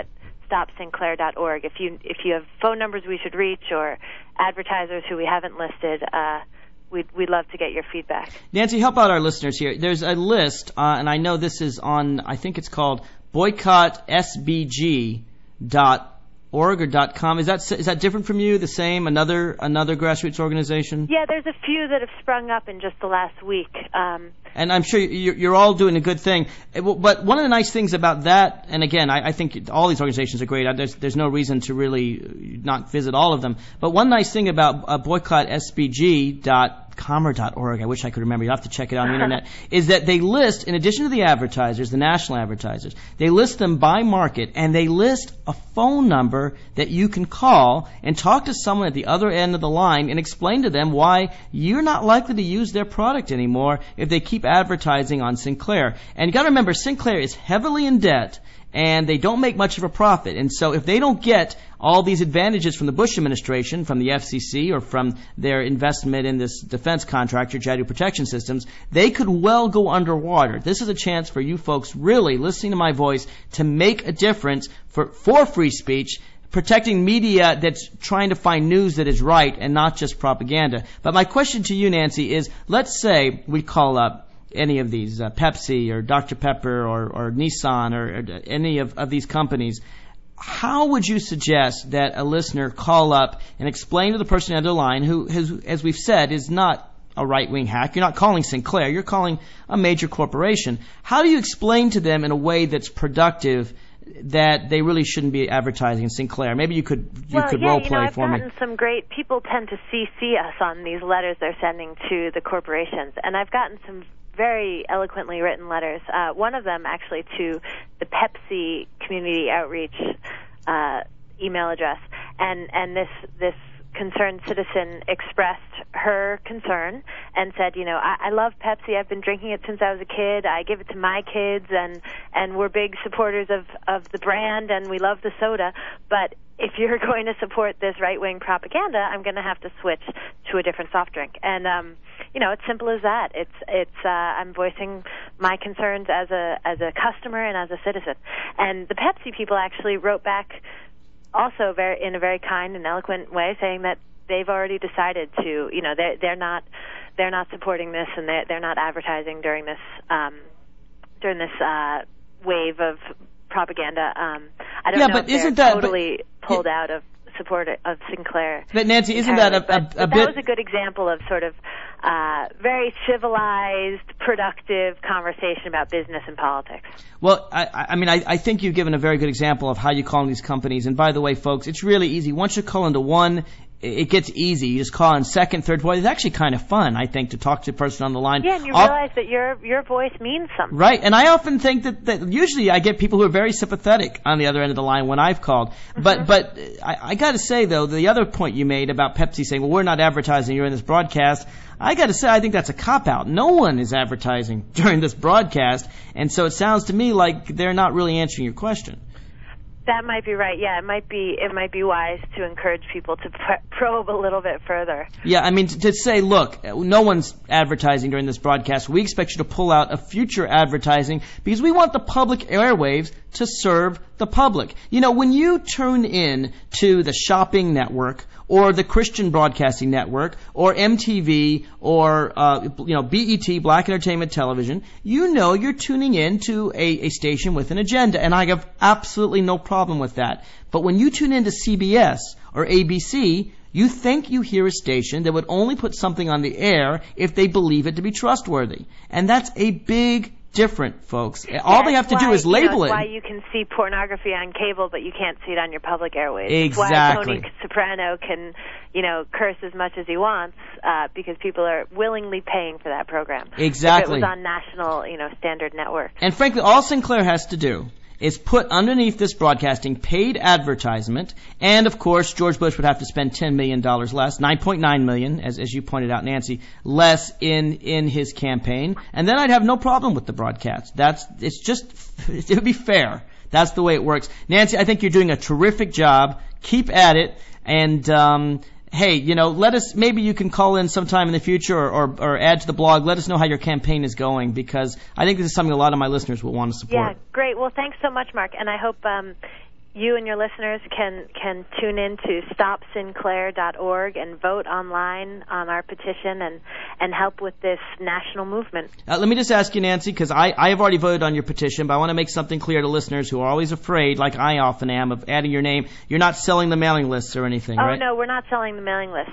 stopsinclair.org. If you have phone numbers we should reach or advertisers who we haven't listed, we'd love to get your feedback. Nancy, help out our listeners here. There's a list, and I know this is on, I think it's called boycottsbg.org or .com. Is that different from you? The same? Another grassroots organization? Yeah, there's a few that have sprung up in just the last week. And I'm sure you're all doing a good thing. But one of the nice things about that, and again, I think all these organizations are great. There's no reason to really not visit all of them. But one nice thing about boycottsbg.com or .org, I wish I could remember, you'll have to check it out on the internet, is that they list, in addition to the advertisers, the national advertisers, they list them by market, and they list a phone number that you can call and talk to someone at the other end of the line and explain to them why you're not likely to use their product anymore if they keep advertising on Sinclair. And you got to remember, Sinclair is heavily in debt, and they don't make much of a profit. And so if they don't get all these advantages from the Bush administration, from the FCC, or from their investment in this defense contractor, JADU Protection Systems, they could well go underwater. This is a chance for you folks really listening to my voice to make a difference for free speech, protecting media that's trying to find news that is right and not just propaganda. But my question to you, Nancy, is let's say we call up any of these, Pepsi or Dr. Pepper or Nissan or any of these companies. How would you suggest that a listener call up and explain to the person on the line who, as we've said, is not a right-wing hack? You're not calling Sinclair. You're calling a major corporation. How do you explain to them in a way that's productive that they really shouldn't be advertising in Sinclair? Maybe you could role play for me. I've gotten some great people tend to CC us on these letters they're sending to the corporations, and I've gotten some very eloquently written letters. One of them actually to the Pepsi Community Outreach email address, and this concerned citizen expressed her concern and said, I love Pepsi. I've been drinking it since I was a kid. I give it to my kids, and we're big supporters of the brand, and we love the soda. But if you're going to support this right-wing propaganda, I'm going to have to switch to a different soft drink. And it's simple as that. I'm voicing my concerns as a customer and as a citizen. And the Pepsi people actually wrote back also in a very kind and eloquent way, saying that they've already decided to, they're not supporting this, and they're not advertising during this wave of propaganda. I don't know if they're totally pulled out of support of Sinclair. But Nancy, isn't that a bit? That was a good example of sort of very civilized, productive conversation about business and politics. Well, I think you've given a very good example of how you call in these companies. And by the way, folks, it's really easy. Once you call into one, it gets easy. You just call in second, third, fourth. It's actually kind of fun, I think, to talk to a person on the line. Yeah, and you realize that your voice means something. Right, and I often think that usually I get people who are very sympathetic on the other end of the line when I've called. Mm-hmm. But I got to say, though, the other point you made about Pepsi saying, well, we're not advertising, you're in this broadcast, I got to say, I think that's a cop-out. No one is advertising during this broadcast, and so it sounds to me like they're not really answering your question. That might be right. Yeah, it might be wise to encourage people to probe a little bit further. Yeah, I mean, to say, look, no one's advertising during this broadcast. We expect you to pull out a future advertising because we want the public airwaves to serve the public. When you tune in to the shopping network or the Christian Broadcasting Network, or MTV, or BET, Black Entertainment Television, you're tuning in to a station with an agenda, and I have absolutely no problem with that. But when you tune into CBS or ABC, you think you hear a station that would only put something on the air if they believe it to be trustworthy. And that's a big different, folks. All they have to do is label it. That's why you can see pornography on cable, but you can't see it on your public airwaves. Exactly. It's why Tony Soprano can, curse as much as he wants, because people are willingly paying for that program. Exactly. If it was on national, standard network. And frankly, all Sinclair has to do is put underneath this broadcasting paid advertisement, and of course George Bush would have to spend $10 million less, $9.9 million, as you pointed out, Nancy, less in his campaign, and then I'd have no problem with the broadcast. It would be fair. That's the way it works. Nancy, I think you're doing a terrific job. Keep at it, and hey, let us, maybe you can call in sometime in the future or add to the blog. Let us know how your campaign is going, because I think this is something a lot of my listeners will want to support. Yeah, great. Well, thanks so much, Mark. And I hope you and your listeners can tune in to stopsinclair.org and vote online on our petition and help with this national movement. Let me just ask you, Nancy, because I have already voted on your petition, but I want to make something clear to listeners who are always afraid, like I often am, of adding your name. You're not selling the mailing lists or anything, right? Oh, no, we're not selling the mailing lists.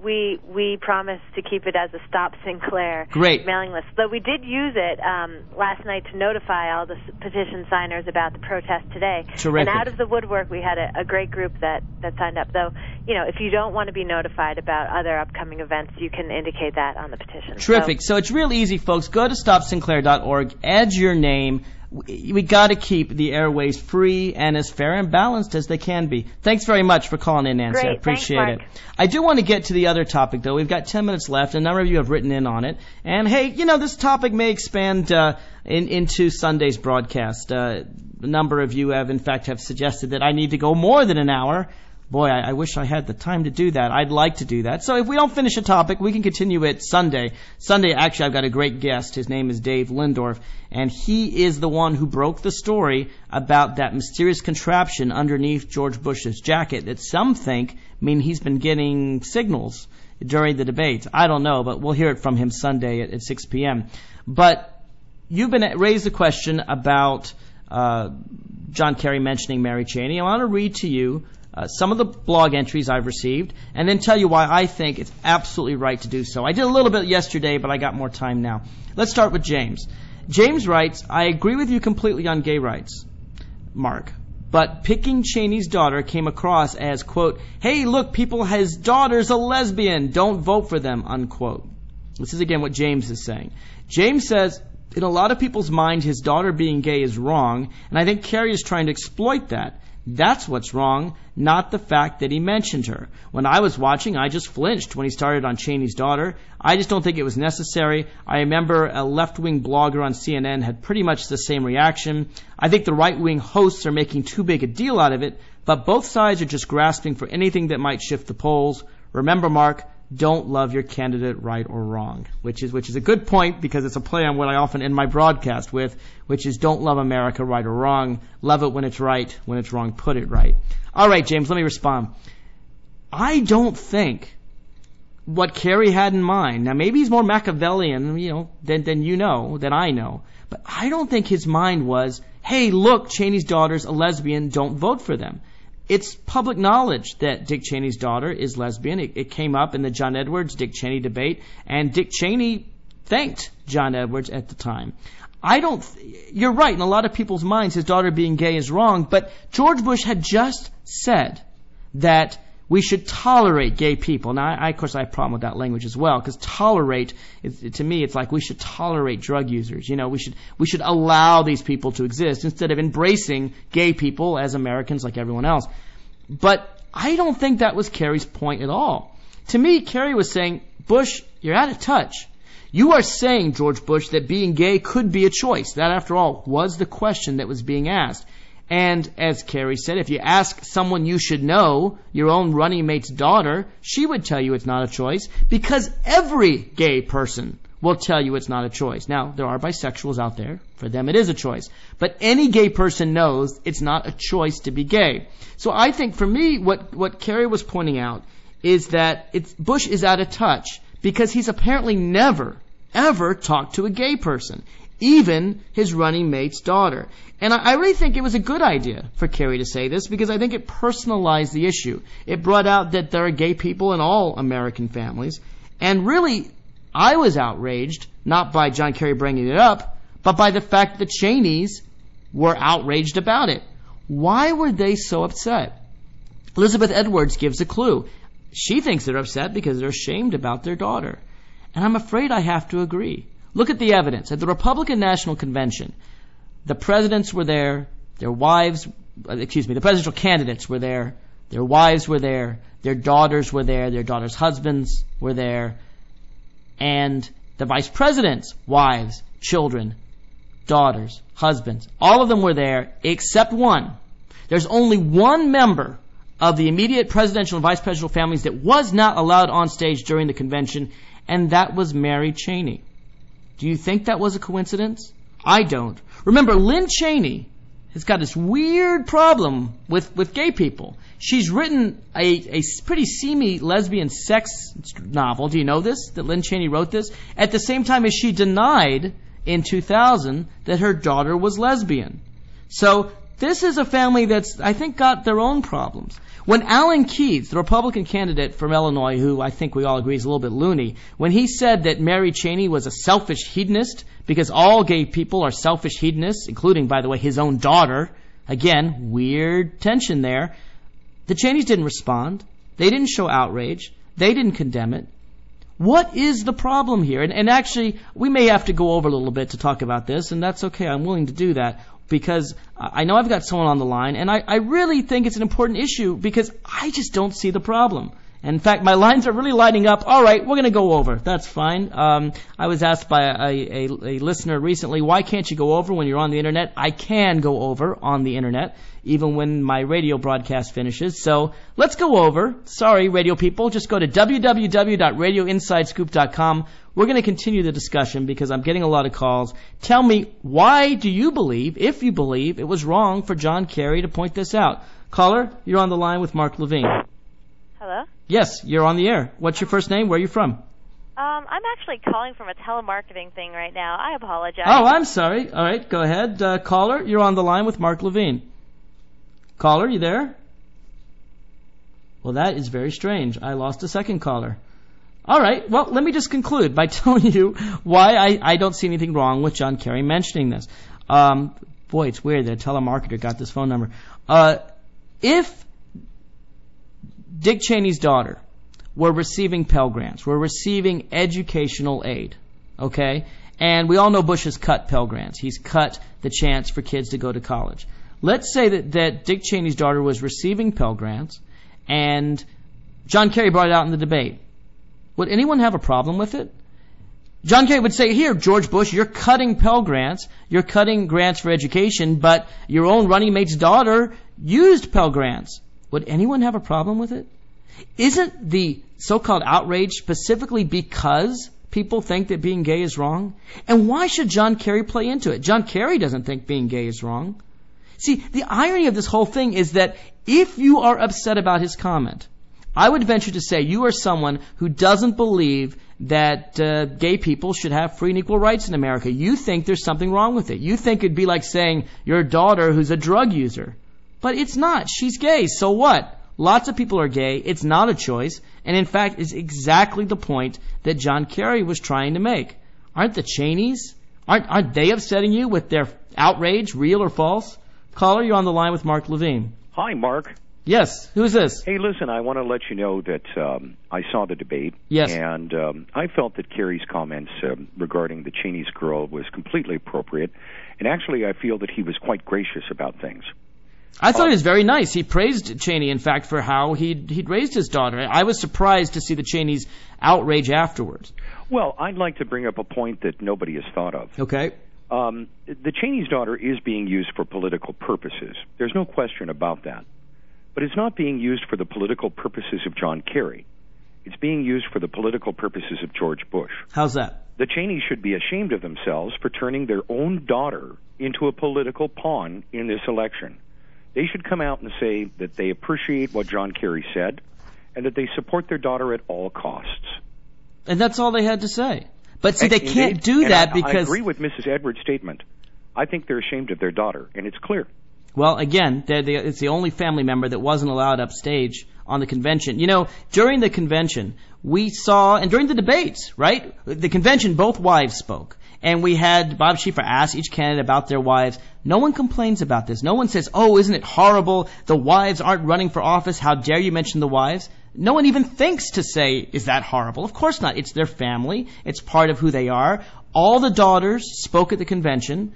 We promise to keep it as a Stop Sinclair mailing list. But we did use it last night to notify all the petition signers about the protest today. Terrific. And out of the woodwork, we had a great group that signed up. Though, if you don't want to be notified about other upcoming events, you can indicate that on the petition. Terrific. So it's real easy, folks. Go to stopsinclair.org, add your name. We got to keep the airways free and as fair and balanced as they can be. Thanks very much for calling in, Nancy. Great. I appreciate Thanks, it. I do want to get to the other topic, though. We've got 10 minutes left. A number of you have written in on it. And, hey, this topic may expand into Sunday's broadcast. A number of you have suggested that I need to go more than an hour. Boy, I wish I had the time to do that. I'd like to do that. So if we don't finish a topic, we can continue it Sunday. Sunday, actually, I've got a great guest. His name is Dave Lindorf, and he is the one who broke the story about that mysterious contraption underneath George Bush's jacket that some think mean he's been getting signals during the debate. I don't know, but we'll hear it from him Sunday at 6 p.m. But you've been raised the question about John Kerry mentioning Mary Cheney. I want to read to you some of the blog entries I've received, and then tell you why I think it's absolutely right to do so. I did a little bit yesterday, but I got more time now. Let's start with James. James writes, I agree with you completely on gay rights, Mark, but picking Cheney's daughter came across as, quote, hey, look, his daughter's a lesbian, don't vote for them, unquote. This is again what James is saying. James says, in a lot of people's mind, his daughter being gay is wrong, and I think Kerry is trying to exploit that. That's what's wrong, not the fact that he mentioned her. When I was watching, I just flinched when he started on Cheney's daughter. I just don't think it was necessary. I remember a left-wing blogger on CNN had pretty much the same reaction. I think the right-wing hosts are making too big a deal out of it, but both sides are just grasping for anything that might shift the polls. Remember, Mark, don't love your candidate right or wrong, which is a good point because it's a play on what I often end my broadcast with, which is don't love America right or wrong. Love it when it's right. When it's wrong, put it right. All right, James, let me respond. I don't think what Kerry had in mind, now maybe he's more Machiavellian, than I know, but I don't think his mind was, hey, look, Cheney's daughter's a lesbian, don't vote for them. It's public knowledge that Dick Cheney's daughter is lesbian. It came up in the John Edwards-Dick Cheney debate, and Dick Cheney thanked John Edwards at the time. You're right, in a lot of people's minds, his daughter being gay is wrong, but George Bush had just said that we should tolerate gay people. Now, of course, I have a problem with that language as well, because tolerate, to me, it's like we should tolerate drug users. We should allow these people to exist instead of embracing gay people as Americans like everyone else. But I don't think that was Kerry's point at all. To me, Kerry was saying, Bush, you're out of touch. You are saying, George Bush, that being gay could be a choice. That, after all, was the question that was being asked. And as Kerry said, if you ask someone you should know, your own running mate's daughter, she would tell you it's not a choice because every gay person will tell you it's not a choice. Now, there are bisexuals out there. For them, it is a choice. But any gay person knows it's not a choice to be gay. So I think, for me, what Kerry was pointing out is that Bush is out of touch because he's apparently never, ever talked to a gay person, even his running mate's daughter. And I really think it was a good idea for Kerry to say this because I think it personalized the issue. It brought out that there are gay people in all American families. And really, I was outraged, not by John Kerry bringing it up, but by the fact that Cheneys were outraged about it. Why were they so upset? Elizabeth Edwards gives a clue. She thinks they're upset because they're ashamed about their daughter. And I'm afraid I have to agree. Look at the evidence. At the Republican National Convention, the presidents were there, the presidential candidates were there, their wives were there, their daughters were there, their daughters' husbands were there, and the vice presidents' wives, children, daughters, husbands, all of them were there except one. There's only one member of the immediate presidential and vice presidential families that was not allowed on stage during the convention, and that was Mary Cheney. Do you think that was a coincidence? I don't. Remember, Lynn Cheney has got this weird problem with gay people. She's written a pretty seamy lesbian sex novel. Do you know this? That Lynn Cheney wrote this? At the same time as she denied in 2000 that her daughter was lesbian. So this is a family that's, I think, got their own problems. When Alan Keyes, the Republican candidate from Illinois, who I think we all agree is a little bit loony, when he said that Mary Cheney was a selfish hedonist because all gay people are selfish hedonists, including, by the way, his own daughter, again, weird tension there, the Cheneys didn't respond. They didn't show outrage. They didn't condemn it. What is the problem here? And actually, we may have to go over a little bit to talk about this, and that's okay. I'm willing to do that because I know I've got someone on the line, and I really think it's an important issue because I just don't see the problem. And in fact, my lines are really lighting up. All right, we're going to go over. That's fine. I was asked by a listener recently, why can't you go over when you're on the Internet? I can go over on the Internet, even when my radio broadcast finishes. So let's go over. Sorry, radio people. Just go to www.radioinsidescoop.com. We're going to continue the discussion because I'm getting a lot of calls. Tell me, why do you believe, if you believe, it was wrong for John Kerry to point this out? Caller, you're on the line with Mark Levine. Hello? Yes, you're on the air. What's your first name? Where are you from? I'm actually calling from a telemarketing thing right now. I apologize. Oh, I'm sorry. All right, go ahead. Caller, you're on the line with Mark Levine. Caller, you there? Well, that is very strange. I lost a second caller. All right, well, let me just conclude by telling you why I don't see anything wrong with John Kerry mentioning this. Boy, it's weird that a telemarketer got this phone number. If Dick Cheney's daughter were receiving Pell Grants, were receiving educational aid, okay? And we all know Bush has cut Pell Grants. He's cut the chance for kids to go to college. Let's say that Dick Cheney's daughter was receiving Pell Grants and John Kerry brought it out in the debate. Would anyone have a problem with it? John Kerry would say, here, George Bush, you're cutting Pell Grants, you're cutting grants for education, but your own running mate's daughter used Pell Grants. Would anyone have a problem with it? Isn't the so-called outrage specifically because people think that being gay is wrong? And why should John Kerry play into it? John Kerry doesn't think being gay is wrong. See, the irony of this whole thing is that if you are upset about his comment, I would venture to say you are someone who doesn't believe that gay people should have free and equal rights in America. You think there's something wrong with it. You think it'd be like saying your daughter who's a drug user. But it's not. She's gay. So what? Lots of people are gay. It's not a choice. And in fact, it's exactly the point that John Kerry was trying to make. Aren't the Cheneys? Aren't they upsetting you with their outrage, real or false? Caller, you're on the line with Mark Levine. Hi, Mark. Yes. Who's this? Hey, listen, I want to let you know that I saw the debate. Yes. And I felt that Kerry's comments regarding the Cheney's girl was completely appropriate. And actually, I feel that he was quite gracious about things. I thought he was very nice. He praised Cheney, in fact, for how he'd raised his daughter. I was surprised to see the Cheneys outrage afterwards. Well, I'd like to bring up a point that nobody has thought of. Okay. The Cheney's daughter is being used for political purposes. There's no question about that. But it's not being used for the political purposes of John Kerry. It's being used for the political purposes of George Bush. How's that? The Cheneys should be ashamed of themselves for turning their own daughter into a political pawn in this election. They should come out and say that they appreciate what John Kerry said and that they support their daughter at all costs. And that's all they had to say. But see, they can't do that because... I agree with Mrs. Edwards' statement. I think they're ashamed of their daughter, and it's clear. Well, again, it's the only family member that wasn't allowed upstage on the convention. You know, during the convention, we saw, and during the debates, right, the convention, both wives spoke. And we had Bob Schieffer ask each candidate about their wives. No one complains about this. No one says, oh, isn't it horrible? The wives aren't running for office. How dare you mention the wives? No one even thinks to say, is that horrible? Of course not. It's their family. It's part of who they are. All the daughters spoke at the convention.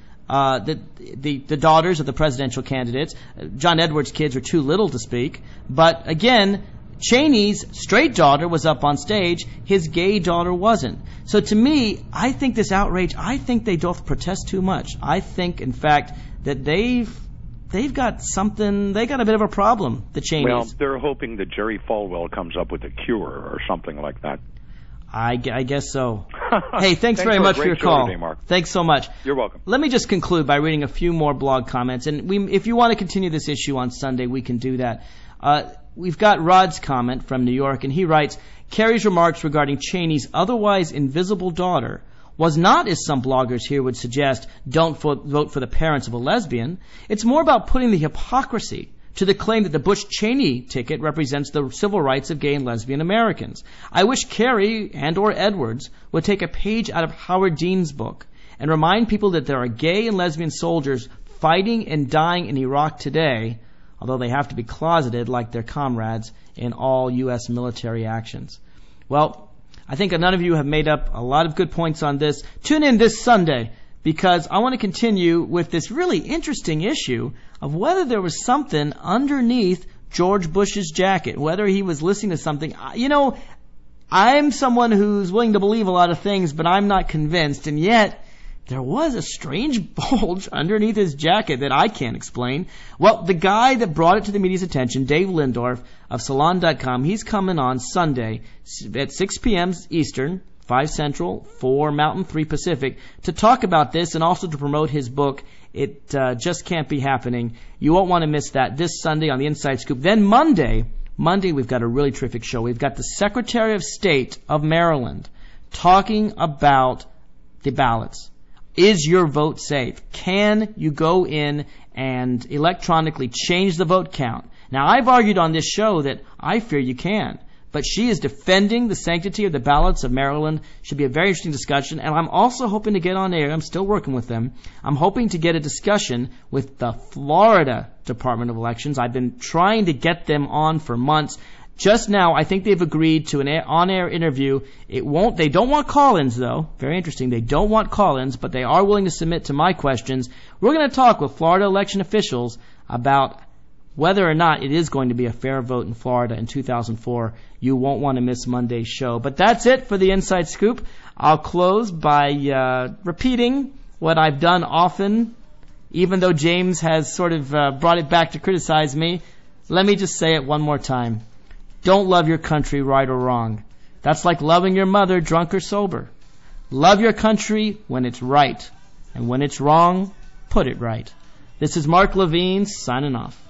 The daughters of the presidential candidates. John Edwards' kids were too little to speak. But again, Cheney's straight daughter was up on stage. His gay daughter wasn't. So to me, I think this outrage, I think they both protest too much. I think, in fact, that they've got something, they got a bit of a problem, the Cheneys. Well, they're hoping that Jerry Falwell comes up with a cure or something like that. I guess so. Hey, thanks very much for your call. Today, Mark. Thanks so much. You're welcome. Let me just conclude by reading a few more blog comments. And if you want to continue this issue on Sunday, we can do that. We've got Rod's comment from New York, and he writes, Kerry's remarks regarding Cheney's otherwise invisible daughter was not, as some bloggers here would suggest, don't vote for the parents of a lesbian. It's more about putting the hypocrisy to the claim that the Bush-Cheney ticket represents the civil rights of gay and lesbian Americans. I wish Kerry and or Edwards would take a page out of Howard Dean's book and remind people that there are gay and lesbian soldiers fighting and dying in Iraq today, although they have to be closeted like their comrades in all U.S. military actions. Well, I think none of you have made up a lot of good points on this. Tune in this Sunday, because I want to continue with this really interesting issue of whether there was something underneath George Bush's jacket, whether he was listening to something. You know, I'm someone who's willing to believe a lot of things, but I'm not convinced, and yet there was a strange bulge underneath his jacket that I can't explain. Well, the guy that brought it to the media's attention, Dave Lindorf of Salon.com, he's coming on Sunday at 6 p.m. Eastern, 5 Central, 4 Mountain, 3 Pacific, to talk about this and also to promote his book, It Just Can't Be Happening. You won't want to miss that this Sunday on the Inside Scoop. Then Monday, we've got a really terrific show. We've got the Secretary of State of Maryland talking about the ballots. Is your vote safe? Can you go in and electronically change the vote count? Now, I've argued on this show that I fear you can. But she is defending the sanctity of the ballots of Maryland. Should be a very interesting discussion. And I'm also hoping to get on air. I'm still working with them. I'm hoping to get a discussion with the Florida Department of Elections. I've been trying to get them on for months. Just now, I think they've agreed to an on-air interview. They don't want call-ins, though. Very interesting. They don't want call-ins, but they are willing to submit to my questions. We're going to talk with Florida election officials about whether or not it is going to be a fair vote in Florida in 2004. You won't want to miss Monday's show. But that's it for the Inside Scoop. I'll close by repeating what I've done often, even though James has sort of brought it back to criticize me. Let me just say it one more time. Don't love your country right or wrong. That's like loving your mother drunk or sober. Love your country when it's right. And when it's wrong, put it right. This is Mark Levine signing off.